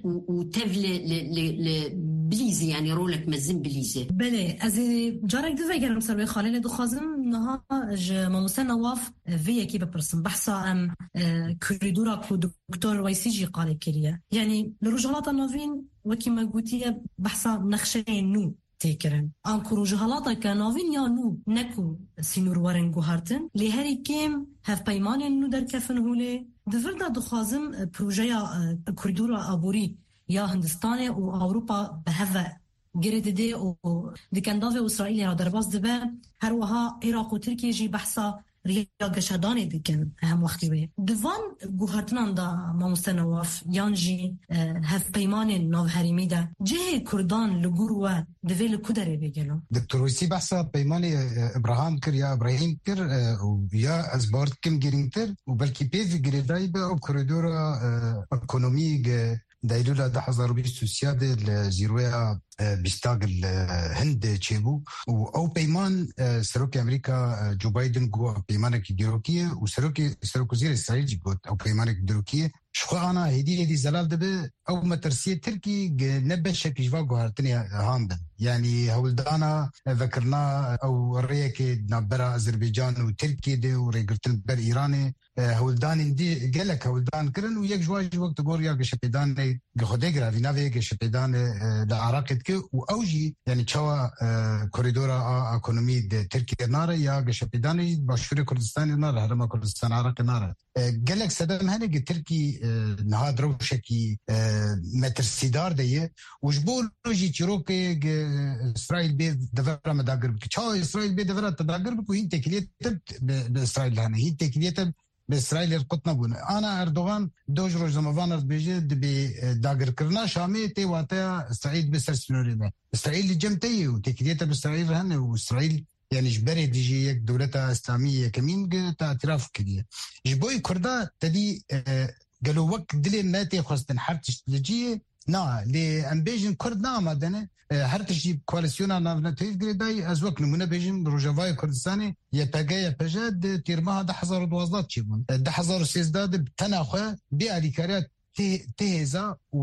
وتفل بليزي يعني رولك مزن بليزي بله از جارك دو وگرم سر به خاله دو خازم نها ماموسا نواف في كي ببرسم بحثا ام كوريدورا كو دكتور ويسيجي قال كريا يعني لرجالات النوفين وكي ما قلتي بحثا نخشين نو تيكرن انكو رجالات كنوفين يا نو نكو سينور ورن جوهرتن لهري كيم هف بايمان نو در كفن هولي دفردا دخوازم بروجيا كوريدورا ابوري يا هندستان و اوروبا بهذا گرد ده و دکنداو اسرائیل را درباز دبه هر وها عراق و ترکیه جی بحثا ریا گشدان دکن هم وقتی وی دوان گوهرتنان دا ماموستا نواف یان جی هف پیمان ناو هریمی دا جه کردان لگور و دوی لکودره بگلو دکتور ویسی بحثا پیمان ابراهام کر یا ابراهیم کر یا از بارد کم گرینگتر و بلکی پیف گریدایی به او کوریدور اکونومی دايلولا 2023 الزيروية بيستاق الهند تشيبو او بيمان سروك امريكا جو بايدن جو بيمانك ديروكيه وسروك وزير اسرائيل جوت او بيمانك ديروكيه شخو انا هدي زلال دبه او مترسيه تركي نبشك جوا غارتني هاندن يعني هولدانا ذكرنا او ريك نبرا اذربيجان وتركي دي وريغرتن بر ايراني هولدان دي قالك هولدان كرن ويك جواج وقت غوريا كشبيدان خديغرا فينافي كشبيدان العراق واوجي يعني تشوا كوريدورا ايكونومي دي تركيا نار يا كشبيدان باشور كردستان نار هرم كردستان عراق نار قالك سدام هني تركي نهاد روشكي مترسيدار ديه وجبول جي تشروكي اسرائيل بي دفرا مداغر تشوا اسرائيل بي دفرا تداغر بكو هي تكليت باسرائيل هنا هي تكليت بإسرائيل القطنا بون أنا أردوغان دوج روز زموان بيجي دبي داغر كرنا شامي تي واتا إسرائيل بسر سنورينا إسرائيل جمتي وتكريته بإسرائيل هن وإسرائيل يعني جبري ديجي يك دولة إسلامية كمين تعتراف كديه جبوي كردا تدي قالوا وقت دلي ناتي خاصة حرتش تجيه نا لأنبيجن كردنا مدنه هرتشي كواليسيونا نافنتيف غريداي ازوك نمونه بيجن روجافاي كردستاني يتاجا بجد تيرمها 1012 تشيبون 1013 بتناخه بأديكاريات تهزا و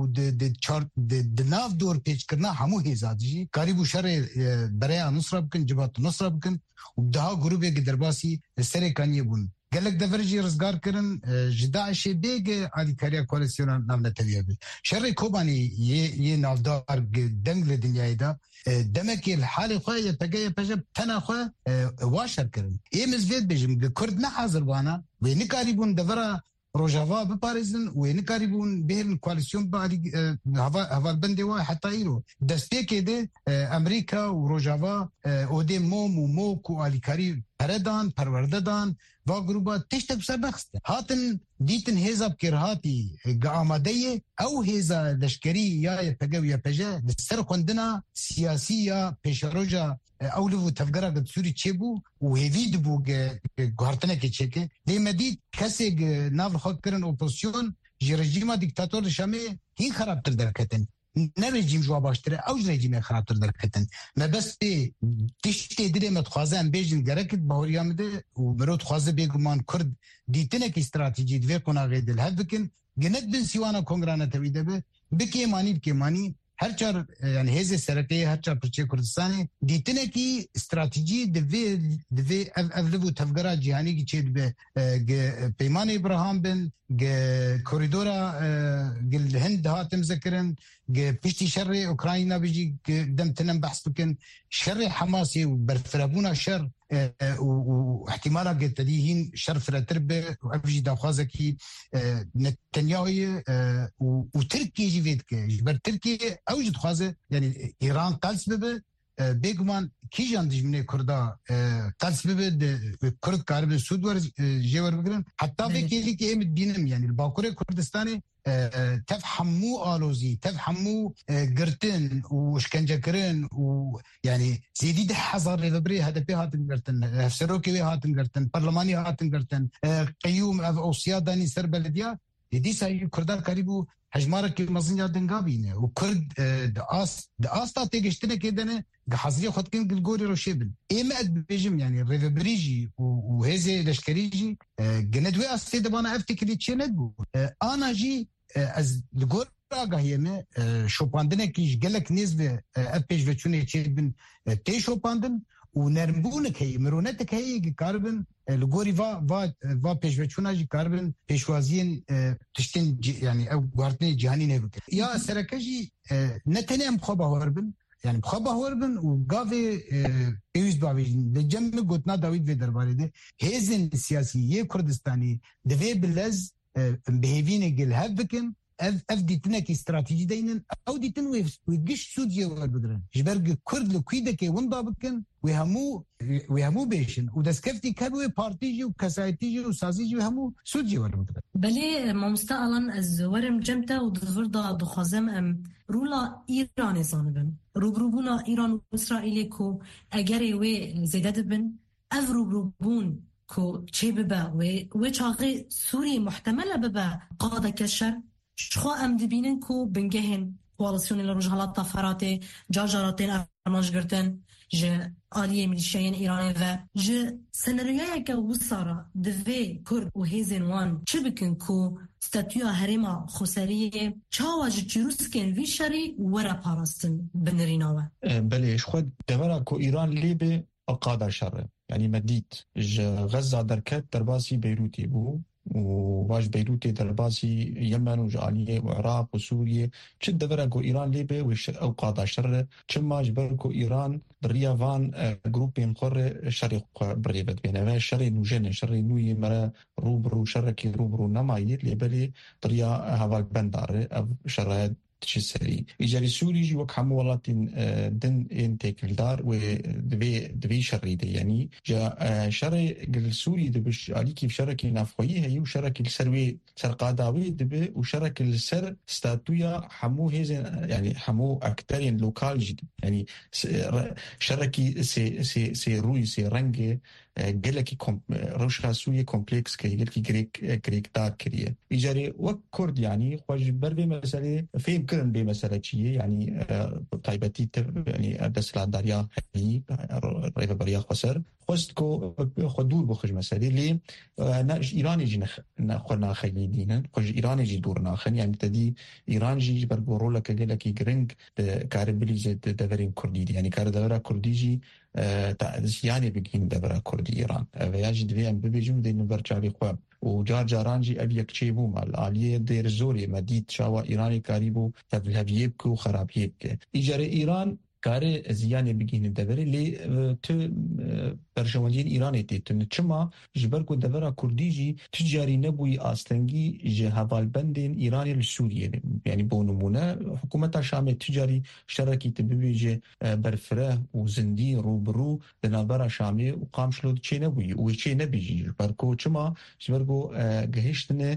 د ناف دور پیچ کرنا همو هزادجی قریب شر برای نصر بکن جبهت نصر بکن و ده گروه که درباسی سر کانی بون گلک دفرجی رزگار کرن جداعش بیگ آدیکاریا کوالسیون نام نتویه بی شر کوبانی یه نافدار دنگل دنیای دا دمکی الحال خواه یتگه پجب تنا خواه واشر کرن مزوید بیجم کرد نه حاضر بانا و نکاری بون دفره روجافا بباريزن وينكاريبون بين الكواليسيون بعد هذا البندوا حتى يرو دستيكي دي امريكا وروجافا اودي موم وموك واليكاري پردان پرورددان و گروبا تشتب سربخست هاتن ديتن هيزا بكرهاتي قامديه او هيزا لشكري يا پگو يا پجا سر خوندنا سياسيه پيشروجا اولو تفگرا د سوري چيبو وهيد بو غارتنه کې چکه د مدي کسه ناو خکرن اپوزيشن رژیم دیکتاتور شامي هي خراب تر درکتن نه رژیم جو باشتره او رژیم خراب تر درکتن ما بس تشتي دري متخازن بيجن گرکت باوريامده و برود خوازه بيگمان کرد ديتنه کی استراتيجي دوی کونا غيدل هدکن گنت بن سيوانا كونغرانا تويده به بكي ماني بكي ماني هر چار يعني هذه سرقة هر چار پرچه كردستاني ديتنا کی استراتيجي دوی اولو تفگرا جهاني کی چید به پیمان ابراهام بن كوريدورا الهند هاتم ذكرن بيشتي شر اوكرانيا بيجي دم تنم بحث بكن شر حماسي وبرفرابونا شر واحتمالا قد تديهين شر فراتربه وافجي داخوازكي نتنياهي وتركي جيفيتك جبر تركي اوجد خوازه يعني ايران قلس ببه بيگمان کی جان دجمنه کردا قلس ببه کرد کارب سود ور جور بگرن حتى بكيلي كي امد بينم يعني الباكوري كردستاني تفهموا آلوزي تفهموا قرتن وشكنجكرن ويعني زيدي ده حزر لبري هذا بي هاتن قرتن سروكي هاتن قرتن برلماني هاتن قرتن قيوم او سياداني سر بلديا دي ساي كردار قريبو حجمارك مزنيا دنگابينه وكرد داستا تيجشتنه كدنه حزريه خدكن قلقوري روشيبن اما بيجم يعني ريفبريجي وهذه لشكريجي جندوي استيد بانا افتكري تشندبو انا جي از لغور آگاهیمه شوپاندنه کیش گلک نیز به اپیش وچونه چیبن تی شوپاندن ونرمبونك هي مرونتك هي كاربن لغوري va pêşveçuna jî karbin pêşwaziyên tiştên yani ew guartinê cîhanî nebik ya sereke jî ne tenê em xwe bawer bin yani xwe bawer bin û gavê pêwîst bavêjin li cem min gotina Dawîd vê derbarê de hêzên siyasî yê Kurdistanî divê bi lez bihêvînê gil hev bikin ev dîtinekî stratejî deynin ew dîtin wê giş Sûdiyê werbigirin ji ber Kurd li Kwîdekê winda bikin wê hemû bêjin û destkeftî ker wê partî jî û kesayetî jî û sazî jî hemû Sûdiyê werbigirin. Belê mamoste alan ez werim cem te û divir da dixwazim em rûla Îranê zanibin. Rûbrûbûna Îran û İsraîlê ku egerê wê zêde dibin ev rûbrûbûn ku çê bibe wê çaxê Sûriyê muhtemele bibe qadeke şer شخوا ام دبینن کو بنگهن کوالسیون لروجهالات فراتي جاجاراتين ارمانجگرتن ج آلیه ملیشیان ایرانی و ج سنریایی که وصارا دوی کرد و هیزن وان چه بکن کو ستاتویا هرما خسریه چاواج چیروسکن وی شری ورا پاراستن بنریناوه بله شخوا دورا کو ایران لیبه اقادا شره يعني مديد غزة دركت درباسي بيروتي بو وواج بيروتي درباسي يمن وجالية وعراق وسوريا شد دبركو إيران ليبي أو قادا شر كما جبركو إيران بريافان جروبين قرر شرق بريفت بينما شر نوجن شر نوي مرا روبرو شركي روبرو نمايد ليبلي بريا هواك بندار شر تشسري إجاري سوري جي وك حمو ولاتين دن انتك الدار ودبي شري دي يعني جا شري السوري دبش علي كيف شركي نافخوي هي وشركي السروي سرقاداوي دبي وشركي السر ستاتويا حمو هيزن يعني حمو اكترين لوكال جدي يعني شركي سي روي سي رنجي قالك روشها سوريا كومبلكس كي قالك جريك تاك كريه إجاري وك كرد يعني خواج بربي مسألة فين كرن بمسألة شيء يعني طيبتي يعني دسلا داريا هي ريفا بريا خسر خستكو خدور بخج مسألة ليه إيران يجي نخلنا خليدينا خج إيران يجي دورنا خن يعني تدي إيران يجي بربورو لك قالك جرينج كاربلي زد دفرين كردي يعني كاردفرا كردي جي يعني بيجين دبرا كردي إيران فياجد فيهم ببيجون دين برجالي خواب وجار جي أبي يكشيبو مال آلية دير زوري مديد شاوا إيراني كاريبو تبلهب يبكو خراب يبكي إجاري إيران کاری زیانی بگیریم دبری لی تو برشمالیین ایرانی تیتون چما جبر کو دبرا کردیجی تجاری نبوی آستنگی جهوال بندین ایرانی لسوریه یعنی بونمونه حکومت شام تجاری شرکی تبیجه برفره و زندی روبرو دنابرا شامی و قامشلو چه نبوی و چه نبیجی جبر کو چما جبر کو گهشتنه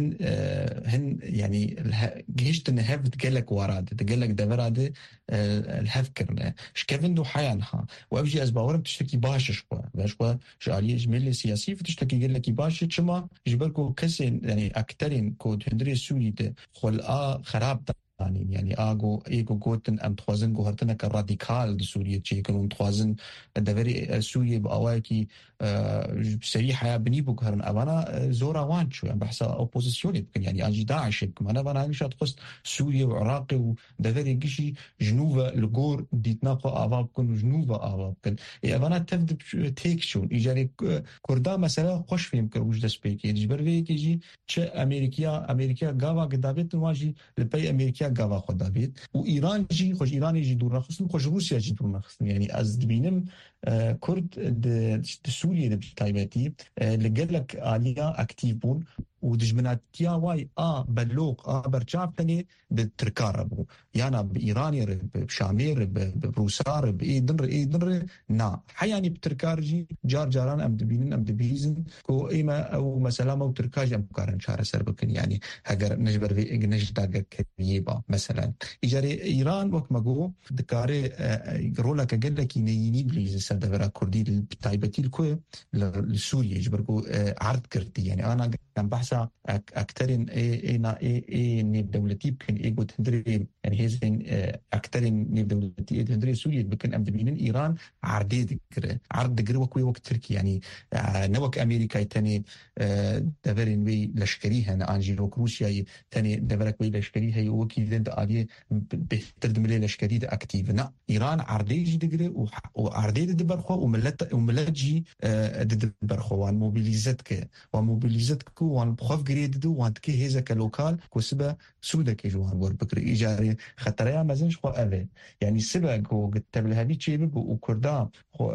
هن يعني جهشتنه هفت قلك وراد تقلك دبراد الهفت كرنا شكفن دو حيانها وابجي ازباورم تشتكي باشش باشوا جاليه جميل سياسي فتشتكي قال لك باش چما جبركو كسين يعني اكثرين كو هندري سوري ده خلقا خراب يعني ايجو جوتن ام توازن جوهرتنا كراديكال دي سوريا تشي كانوا توازن دفري سوريا باواكي سريحه بني بوكرن انا زورا وان شو يعني بحث اوبوزيسيون يعني اجي داعش انا بنا مش تخص سوريا وعراق ودفري قشي جنوبا الجور ديتناقا ابابكن جنوبا ابابكن انا تبد تيك شون ايجاري كردا مثلا خوش فهم كوجد سبيك يجبر ويكي تش امريكا غاوا قدابت واجي لبي امريكا غاوا خدابت وإيران جي خوش إيران جي دور نخستن خوش روسيا جي دور نخستن يعني از بينم كرد د سوريا د تايبتي لقلك آليا اكتيف بون ودجمناتيا واي بلوق برجاب تاني بالتركاربو يعني بإيراني بشامير بروسار بإيدنر نا حياني بتركارجي جاران ام دبيزن كو ايما او مثلا او تركاج ام كارن شهر سربكن يعني هاجر نجبر في نجداغ كبيبا مثلا اجاري ايران وقت ماغو دكاري رولك قالك ينيني بليز سدفرا كردي تايبتي الكو لسوريا جبركو عرض كرتي يعني انا كان بحثا أكترين نيب دولتي بكن إيجو تندري يعني هيزن أكترين نيب دولتي تندري سوريا بكن أم دبينين إيران عرض دقر وكوي وقت تركي يعني نوك أمريكا تاني دفرين وي لشكريها أنجيلوك روسيا تاني دفرك وي لشكريها وكي ذند آلية بهتر دملي لشكري دا أكتيفنا إيران عرضيجي دقر وعرضي دبرخوا وملتجي دبرخوا وان موبيليزتك وان بخوف قريد وان تكي هزا كالوكال كوسبا سودك جوان وربكر إيجاري خطريا مازنش خو أفي يعني سبا كو قتب لهذي تشيبك وكردام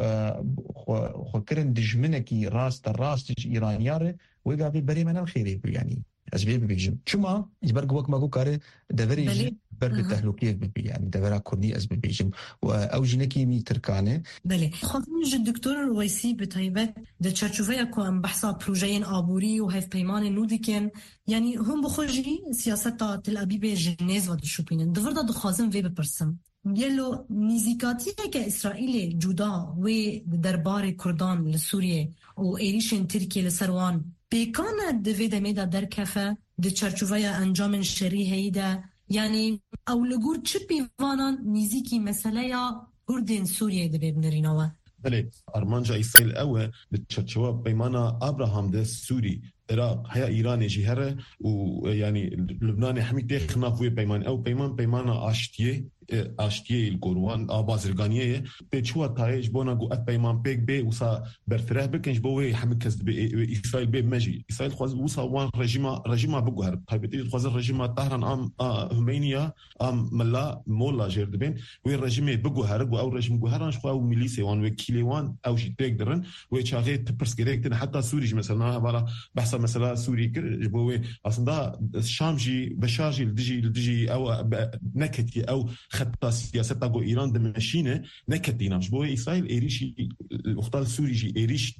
خو كرن دجمنكي راس تراس تج إيرانياري ويقابل بريمنا الخيري يعني أسباب بيجم شما يبرق وقت ما قو كاري دفري برق التهلوكية ببي يعني دفرا كردي أسباب بيجم أو جنكي مي تركاني بله خاطرني الدكتور الرويسي بتايبت ده تشارشوفيا كو ام بحثا بروجين آبوري وهيف بيمان نوديكين يعني هم بخوجي سياسة تل أبيب جنيز ودشوبينن دفردا دخازم في بپرسم يلو نزيكاتي كإسرائيل جودا و دربار كردان لسوريا و إيريشن تركيا لسروان بيكان دفيدا ميدا دركفة ده تشارشوفيا أنجام شري هيدا يعني أو لغور تشبي فانا نزيكي مسألة كردين سوريا دبي بنرينوا بله أرمانجا إسرائيل أوه لتشارشوا بيمانا أبراهام ده سوري العراق هيا إيران جهره ويعني لبنان حمي تخنا في بيمان أو بيمانا آشتیه القروان آبازرگانیه به چوه تایج بونا گو ات پیمان پیک به وسا برطرح بکنج بوه همه کس به اسرائیل به مجی اسرائیل خواست وسا وان رژیما بگوهر تایبتی خواست رژیما طهران همینیا ملا مولا جرد بین و رژیمه بگوهر گو او رژیم گوهرانش خوا و ملیسه وان و کیلیوان او شی پیک درن و چاغه تپرس گرکتن حتی سوریج مثلا بالا بحث مثلا سوری کر بوه اصلا شامجی بشارجی لدجی او نکتی او حتى سياسة جو إيران دمشينه نكتينامش بوه إسرائيل إيريشي الأخطال سوريجي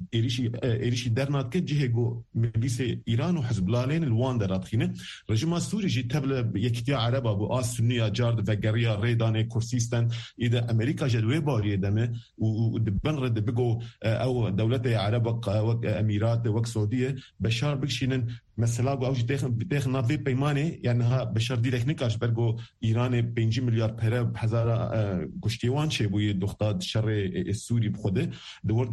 إيريشي درنات كجيه جو مجلس إيران وحزب الله لين الواندرات خينه رجيم سوريجي تبل يكتيا عربة بو سنية جارد وغريا ريدان كورسيستان إذا أمريكا جدوي باري دمه ودبنرد بيجو أو دولة عربة وأميرات وسعودية بشار بكشينن مثلا او بتاخن نافي بيمانه يعني ها بشر ديرك نكاش برغو ايران 5 مليار بره هزار گشتیوان شه بو دختاد شر السوري بخوده دورد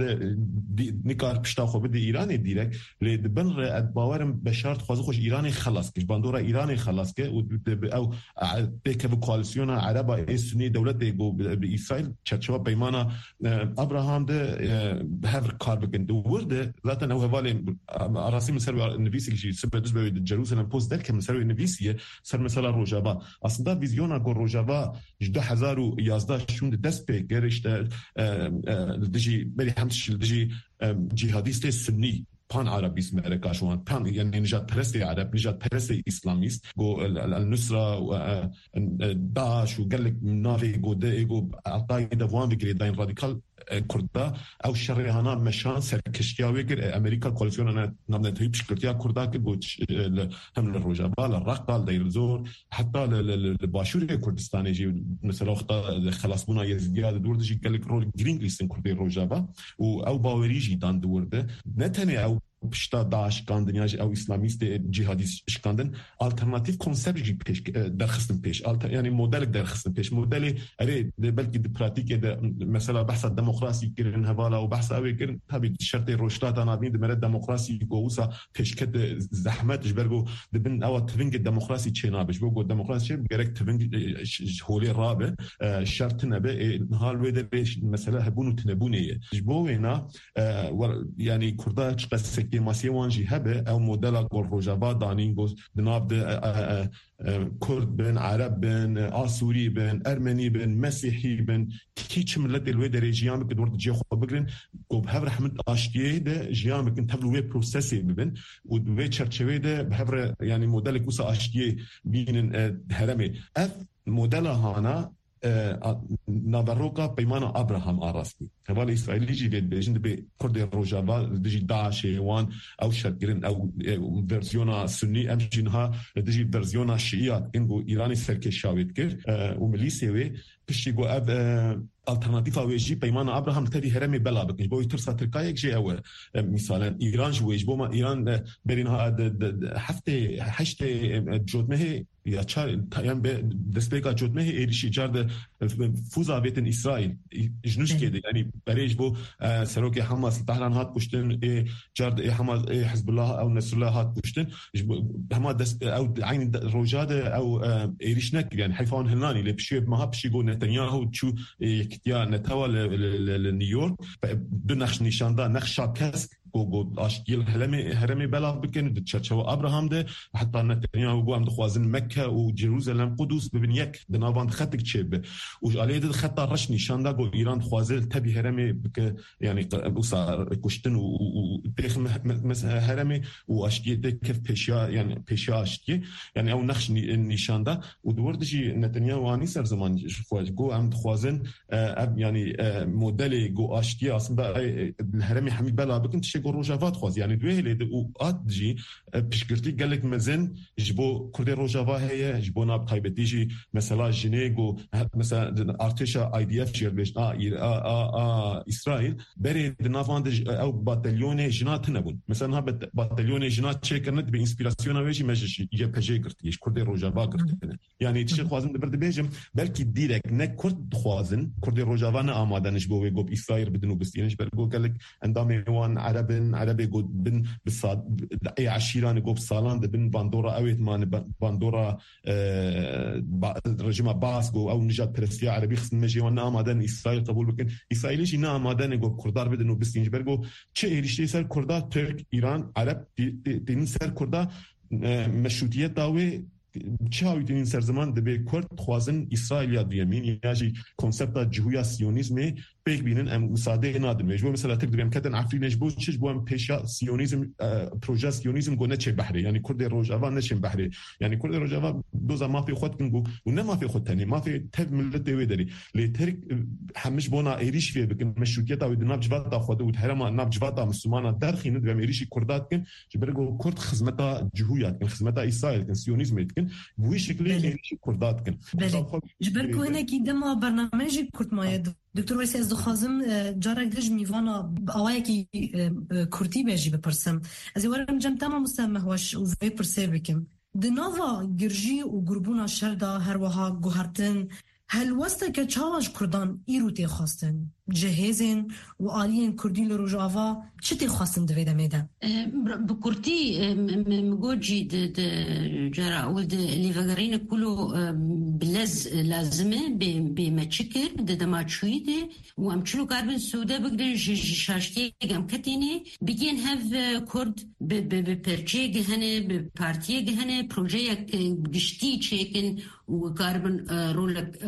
نكار بشتا خو بده ايران ديرك لدبن باورم بشار خوازه خوش ايران خلاص كش باندورا ايران خلاص كه او تك كواليسيون عربه السني دولت جو باسرائيل تشوا بيمانه ابراهام ده هاف كاربن دورد ذات انه هوالي راسم سر النبيسي سبب جيروسالم بوست ده كمساوي النبيسيه سر مثلا روجافا اصلا فيزيونا جو روجافا 2011 شون دست بگرشت دجي بري همش دجي جهاديست سني بان عربيس امريكا شوان بان يعني نجات برستي عرب نجات برستي اسلاميست جو النصره داعش وقال لك نافي جو ده جو القاعده وان بيجريدين راديكال كردا او شريهانا مشان سركشتيا ويجر امريكا كواليسيون نمنتهي بشكرتيا كردا كبوش هم الرجابا الرقال داير الزور حتى الباشوري كردستان يجي مثلا وقت خلاص بنا يزياد دور دجي قال لك رول جرين ليستن كردي الرجابا او باوريجي دان دورده نتني او بشتا داعش كاندن او اسلاميست جهاديست شكاندن الترناتيف كونسيبت جي بيش درخصن بيش يعني موديل درخصن بيش موديل اري بلكي دي براتيك مثلا بحث الديمقراطي كيرن هوالا وبحث اوي كيرن تابي شرط روشتات انا بين مرد ديمقراطي جوسا بيشكد زحمت جبرغو دبن او تفنج الديمقراطي تشينابش بوغو ديمقراطي جريك تفنج هولي رابع شرط نبه نهال ويدر مثلا هبونو تنبونيه جبوينا يعني كرداش قس ماسي وانجي هبه او موديل روجافا دانينغوس دناب كرد بن عرب بن آسوري بن أرمني بن مسيحي بن كيش ملت الوي درجيان بك دورت جي خو بگرن کو بهبر حمد اشتيه ده جيان بك تبلو وي بروسيسي بن وي تشرچوي ده بهبر يعني موديل كوسا اشتيه بين هرمي اف موديل هانا نابروكا بيمانا أبراهام آراسكي هوالي إسرائيلي جي بيد بيجند بكرد روجافا دجي داعش وان أو شرقرين أو فيرزيونا سني أمجينها دجي فيرزيونا شيئات إنغو إيراني سركي شاويت كر ومليسيوي بشي جو الترناتيفا ويجي بيمان ابراهام تبي هرمي بلا بكش بو يترسا تركايك جي او مثلا ايران جويج بوما ايران برينها هفته حشته جودمه یا چار تایم به دسپیکا جودمه ایشی جارد فوزا بیتن اسرائیل جنوش کده یعنی برایش بو سروک حماس تهران هات پشتن جارد حماس حزب الله او نصر الله هات پشتن هما دس او عين روجاد او ايريش نك يعني حيفون هناني اللي بشي ما بشي يقول نتنياهو تشو يكتيا نتوا لنيويورك دنخش نشاندا نخش كاسك گو آشتیل هرمی بلا بکن دچرچو ابراهام ده حتی نتنیاهو گو هم دخوازن مکه و جروزلم قدوس ببین یک دناباند خطک چه و علیه ده خطا رش نشانده گو ایران خوازل تبی هرمی بک یعنی اوسا کشتن و تخ هرمی و آشتیه ده کف پیشیا یعنی پیشیا آشتیه یعنی او نخش نشانده و دوردشی نتنیاهو آنی سر زمان خواج گو هم دخوازن یعنی مدل گو آشتیه اصلا هرمی حمید بلا بکن روجافات خواز يعني دوه اللي او ادجي بشكرتي قال لك مازن جبو كردي روجافا هي جبو ناب تايبتيجي مثلا جنيغو مثلا ارتشا اي دي اف جير بيش اسرائيل بري دنافاند او باتاليون جنات نبون مثلا باتاليون جنات تشيكرنت بانسبيراسيون ويجي ماجي يبجي قرتيش كردي روجافا قرت يعني تشي خوازن برد بيجم بلكي ديريك نك كرد خوازن كردي روجافا نا امادنش بو ويغو اسرائيل بدنو بستينش برغو قال لك اندامي وان عربي قد بن بالصاد اي عشيران قب صالان بن باندورا اويت مان باندورا رجيم باس قو او نجات برسيا عربي خصن مجي وانا امادن اسرائيل قبول بكن اسرائيليش انا امادن قب كردار بدنو بستينج برغو تشي ايريشتي سر كردار ترك ايران عرب دين سر كردار مشروطيت داوي چاوی دین سر زمان دبی کرد خوازن اسرائیل یا دیمین یاجی کنسپت جهویا سیونیزم پیک بینن ام مساعده نادم مجبور مثلا تقدر ام کدن عفرینش بود چش بو ام پیشا سیونیزم پروژه سیونیزم گونه چه بحری یعنی کرد روجاوا نشین بحری یعنی کرد روجاوا دوزا ما في خود کنگو و نه ما في خود تانی ما في تب ملت دوی داری لترک همش بونا ایریش فی بکن مشروطیت او ناب جواتا خود و هرما ناب جواتا مسلمان درخینه دو ایریشی کردات کن جبرگو کرد خدمتا جهویات کن خدمتا اسرائیل کن سیونیزم کن بوی شکلی ایریشی کردات کن جبرگو هنا کی دما برنامج کرد ماید دکتر ویسی از دخوازم جارک دج میوانا آوایی کی کردی بیجی بپرسم از یوارم جم تمام مستمه هوش و وی پرسه بکم دناوا گرجی و گروبونا شردا هر وها گوهرتن هل وسته که چاواش کردان ایرو تی خواستن جهازن و آلین کردی لروجاوا چه تی خواستن دویده میدن؟ بکردی مگوجی جرا اول لیوگرین کلو بلز لازمه بمچکر دماچوی ده و امچلو کاربن سوده بگرن شاشتی گم کتینه بگین هف کرد بپرچه گهنه بپارتیه گهنه پروژه یک گشتی چیکن و کاربن رولک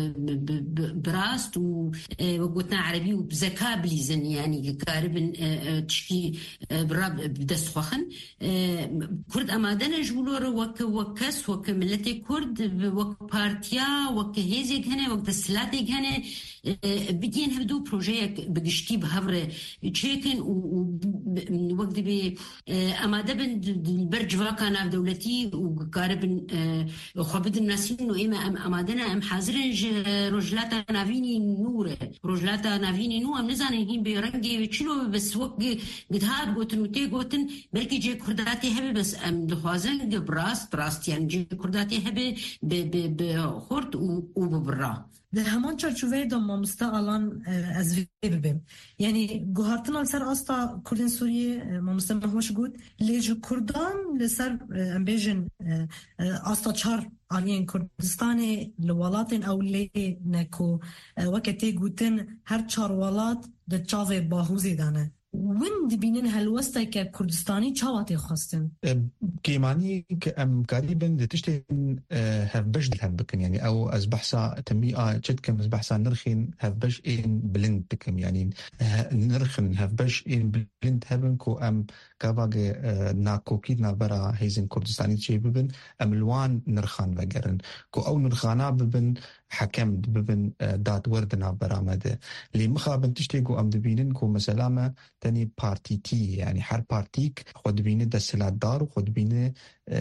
براست و وقتنا عربي وبذكاء بليزن يعني كاربن تشكي براب بدس خوخن كرد أمادنا جولور وكس وكملتي كرد وك بارتيا وك هيزيك هنا وك دسلاتيك هنا بدين هبدو بروجيك بقشتي بهفر تشيكن ووقت بي أمادا بن البرج واقعنا بدولتي وكاربن خبد الناس إنه إما أمادنا أم حاضرين رجلاتا نافيني نوره رجلاتا نافيني نو أم نزانين هين بيرنجي وشلو بس وق قدهاد قوتن وتي قوتن بلكي جي كرداتي هبي بس أم دخوازن براست يعني جي كرداتي هبي بخورد وببرا در همان چارچوبه دو مامستا از وی ببیم یعنی گوهرتن سر آستا کردن سوریه مامستا مهوش گود لیج کردان لسر امبیجن آستا چار آلین کردستان لولاتن او لی نکو وقتی گوتن هر چار ولات ده چاوه باهوزی دانه وين بينن هالوسطة ككردستاني شواتي خاصين كيماني كأم قريبا تشتين هفبش هفبكن يعني أو از بحثا تميئة جد كم از بحثا نرخين هفبش إن بلند بكم يعني نرخن هفبش إن بلند هبن كو أم كاباقي ناكوكيدنا برا هيزن كردستاني تشي ببن أم الوان نرخان وقرن كو أو نرخانا ببن حكم ببن داد وردنا برامده اللي مخابن تشتيقو أم دبينن كو مسلامة تاني بارتيتي يعني هر بارتيك خود بینه دستلاتدار و خود بینه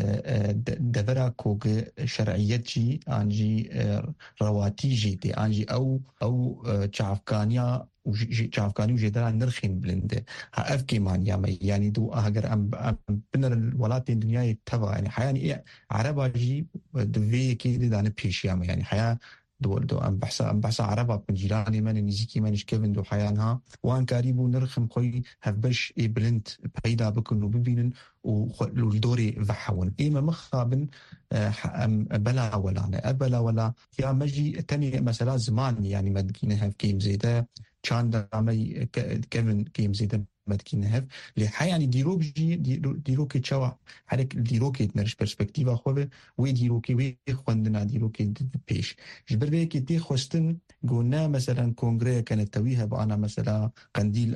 دبرا کوگ شرعیت جی آنجی رواتي جي دي انجي او چافکانیا چافکانی و جدرا نرخين بلنده ها افكي مانيا يعني دو اگر ام بنر الولات الدنيا تبع يعني حياني عربا جي دوي كي دانه بيشيام يعني حيا دو ام بحثا عربا من جيراني من نزيكي منش كيفن دو حيانها وان كاريبو نرخم خوي هفبش اي بلند بيدا بكن وببينن والدوري فحون إما مخابن بلا ولا يا مجي تاني مثلا زمان يعني مدكينها في كيم زيدا كان دامي كيفن كيم زيدا مدكينها اللي يعني ديروكي تشوا حرك ديروكي تنرش برسبكتيفا خوه ويديروكي ويخوندنا ديروكي بيش جبر بيكي تي خوستن قلنا مثلا كونغريا كانت تويها بانا مثلا قنديل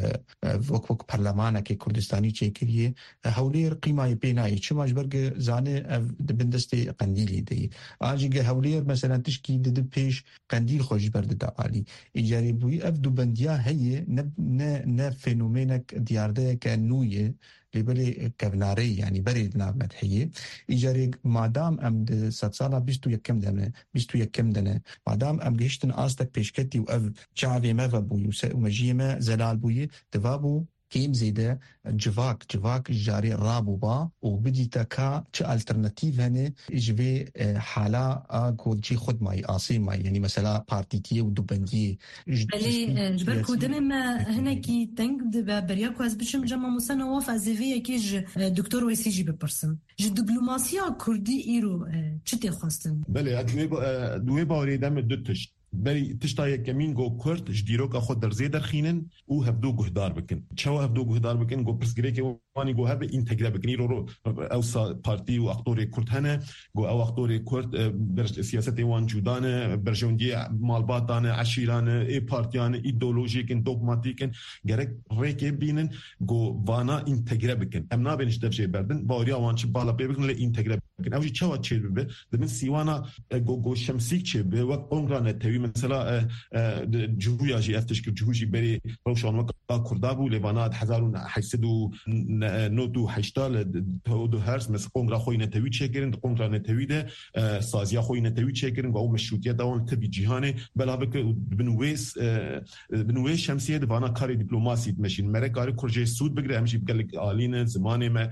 وك برلمانا كي كردستاني تشيكريه هولير قيمة بيناي شما جبرق زاني بندستي قنديلي دي آجي هولير مثلا تشكي دد بيش قنديل خوش برد دعالي إجاري بوي أفدو بنديا هي نب فينومينك ديارده كأنوية لبلي كبناري يعني بريد ناب مدحية إجاري مادام أم ساتسالا بيستو يكم دنه مادام أم جيشتن آستك بيشكتي وأف شعبي مغا بوي ومجيمة زلال بوي تفابو كيم زيدا جواك جاري رابوبا وبدي تكا تش الترناتيف هنا جبي حالا اكو جي خد ماي عاصي ماي يعني مثلا بارتيتيه ودوبنديه جبر كودن ما هنا كي تنق برياكو از بشم جما مصنف ازيفيه كيج دكتور ويسي جي ببرسم ج دبلوماسيا كردي ايرو تشتي خواستن بله دوي باوري دم دوتش بری تشتای کمین گو کرد جدیرو که خود درزی درخینن او هفدو گهدار بکن چوا هفدو گهدار بکن گو پرسگری که وانی گو هب اینتگره بکنی رو او پارتی و اقطار کرد هنه گو او اقطار کرد برج سیاست وان جودانه برجوندی مالباتانه عشیرانه ای پارتیانه ایدئولوژیکن دوگماتیکن گرک ریکه بینن گو وانا اینتگره بکن ام نابنش دفجه بردن باوریا وان چه بالا بکن ل اینتگره بکن اوجی چوا چه به دمن سیوانا گو شمسیک چه به و قنگرانه توی مثلا جهويا جي افتشكر جهوجي بري روشان وقا كردابو لبنات حزارون حيسدو نوتو حيشتال تودو هرس مثل قنقرا خوي نتوي تشكرن قنقرا نتوي ده سازيا خوي نتوي تشكرن او مشروطيه داون تبي جهاني بلابك بنويس شمسيه دبانا كاري دبلوماسي ماشين مركاري كورجي سود بقرا امشي بقلك الين زمانه ما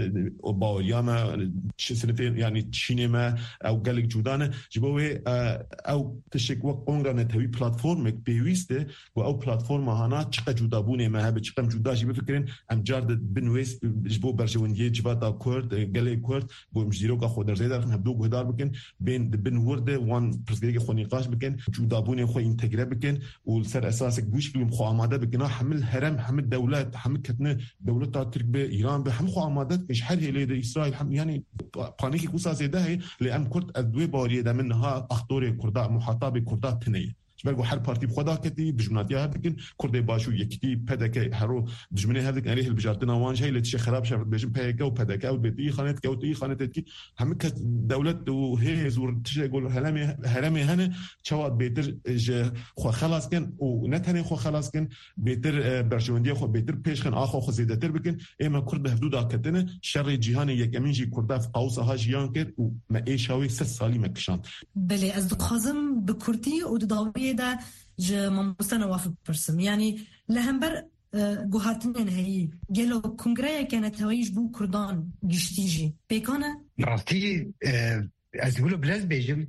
باورياما سنتين يعني تشينما او قالك جودانه جبوي او تشك قنقرا نتوي بلاتفورم بيويسته او بلاتفورم هانا چقدر جدا بونه ما هب چقدر جدا جي بفكرين ام جارد بنويس جبو برجونديه جباتا كورد قالي كورد بو مجديرو کا خود درزي درخن هبدو گهدار بكن بين بنورد وان برسگري خو نقاش بكن جدا بونه خو انتگره بكن والسر اساس گوش بيم خو اماده بكنا حمل هرم حمل دولات حمل كتنه دولت ترك به ايران به هم خو اماده ايش حل هي اسرائيل يعني بانيكي كوسا زيده هي لان كرد ادوي باريه ده منها اخطور كردا محاطه كردا تنيه جبرگو هر پارتی خدا کتی دشمناتی ها بکن کرد باشو یکی پدک هرو دشمنی ها بکن علیه البجارتنا وانج هی لتش خراب شد بجم پدک و پدک و بیتی خانت که و تی خانت کی همه که دولت و هی زور تش گل هرمی هنه چواد بیتر خو خلاص کن و نتنی خو خلاص کن بیتر برجوندی خو بیتر پیش کن آخو خو زیاده تر بکن اما کرد حدود کتنه شر جهان یکمین جی کرد في قوس ها جیان کرد و ما ایشاوی 3 سالی مکشان بله از خازم به کردی و داوی ده ج مستنواف برسم يعني لهمبر جهاتنا هي جلو كونغريا كانت هوايش بو كردان جشتيجي بيكونا راستي أقول بلاز بيجم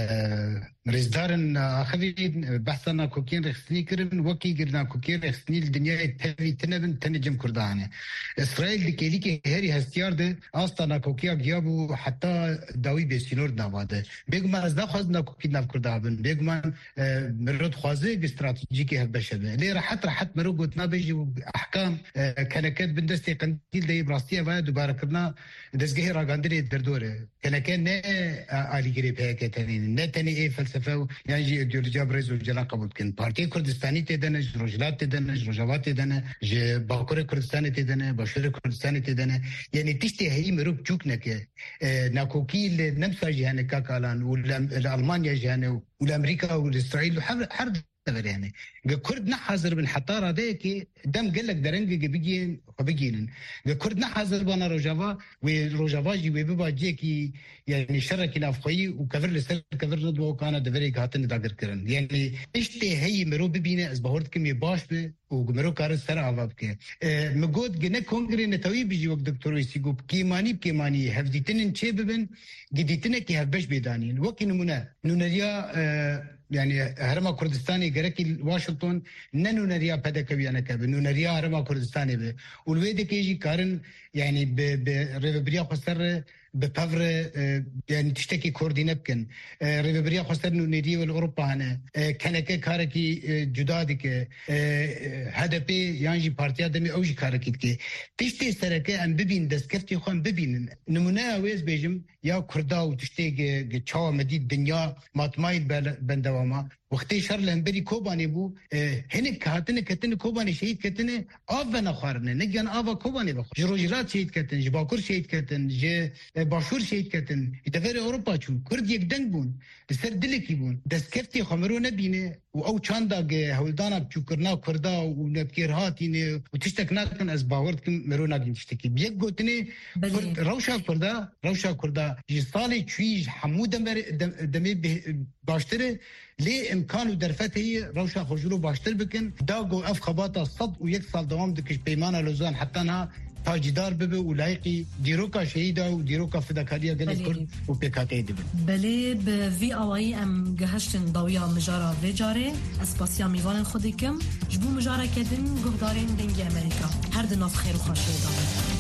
رزدارن آخری بحثنا کوکین رخصنی کردن وکی گردن کوکین رخصنی الدنیا تبی تنبن تنجم کردانه اسرائیل دکیلی که هری هستیار ده آستانا کوکیا گیابو حتی داوی بسیلور نواده بگم از داخل نکوکی نف کردابن بگم مرد خوازه به استراتژیکی هب بشده لی راحت مرو گوت نبیجی احکام کنکت بندستی قندیل دی براستی و دوباره کردن دزگه راگاندری دردوره کنکت نه آلیگری پیکتنین نه تنی ای فلسفه يعني جي ايديولوژیا برز وجلا قبول کن پارتی کردستانی تدنه روجلات تدنه روجاوات تدنه ج باکور کردستانی تدنه باشور کردستانی تدنه يعني تشتي هي مروب چوكنك ناكوكيل نمسا جهانه كاكالان والالمانيا جهانه والامريكا والاسرائيل هر يعني كرد نحذر من حطارة ديك دم قال لك درنج بيجين وبيجين كرد نحذر بنا روجافا وروجافاجي وبيبا جيكي يعني شركي لافخي وكفر لسر كفر ندو كان دفري هاتن داغر كرن يعني اشتي هي مرو ببينه از بهورت كمي باش به ومرو كار سر عوابك مجود جنة كونغري نتوي بيجي وقت دكتور يسيقو كيماني هفديتن تشي ببن جديتنا كي هفبش بيدانين وكي نونريا يعني هرما كردستاني جركي واشنطن ننو نريا بدكويانا كاب نريا هرما كردستاني به والويد كيجي كارن يعني بريفبريا خسر ببافر يعني تشتكي كوردينه بكن ريفبريا خسر نريا والاوروبا هنا كانك كاركي جدادك هدفي يعني بارتيا دمي اوجي كاركي كي تشتي سركه ام ببين دسكفتي خون ببين نمونه ويز بيجم يا كردا وتشتي تشاو مدي الدنيا ماتماي بندوما وقتی شر لنبری کوبانی بو هنی کاتنه کتنه کوبانی شهید کتنه آفنا خارنه نگن آوا کوبانی بخو جروجرات شهید کتن جباکور شهید کتن ج باشور شهید کتن دفر اروپا چون کرد یک دنگ بون سر دلکی بون دسکفتی خمرو نبینه و او چاندا هولدانا چوکرنا کردا و نبکرهاتینه و تشتک نکن از باورد کم مرو نگین تشتکی بیک گوتنه روشا کردا جسالی چویج حمود دمی باشتره ليه امكانه درفته روشا خجلو باشتر بكن داغو اف خباطه صد ويك سال دوام دكش بيمانه لوزان حتى انها تاجدار ببي ولايقي ديروكا شهيده وديروكا فداكاريه قال وبيكاكي دبل بلي بفي او اي ام جهشتن ضويا مجارا ريجاري اسباسيا ميفان خديكم جبو مجارا كدن قهدارين دنجي امريكا هر دناف خير وخاشي دابا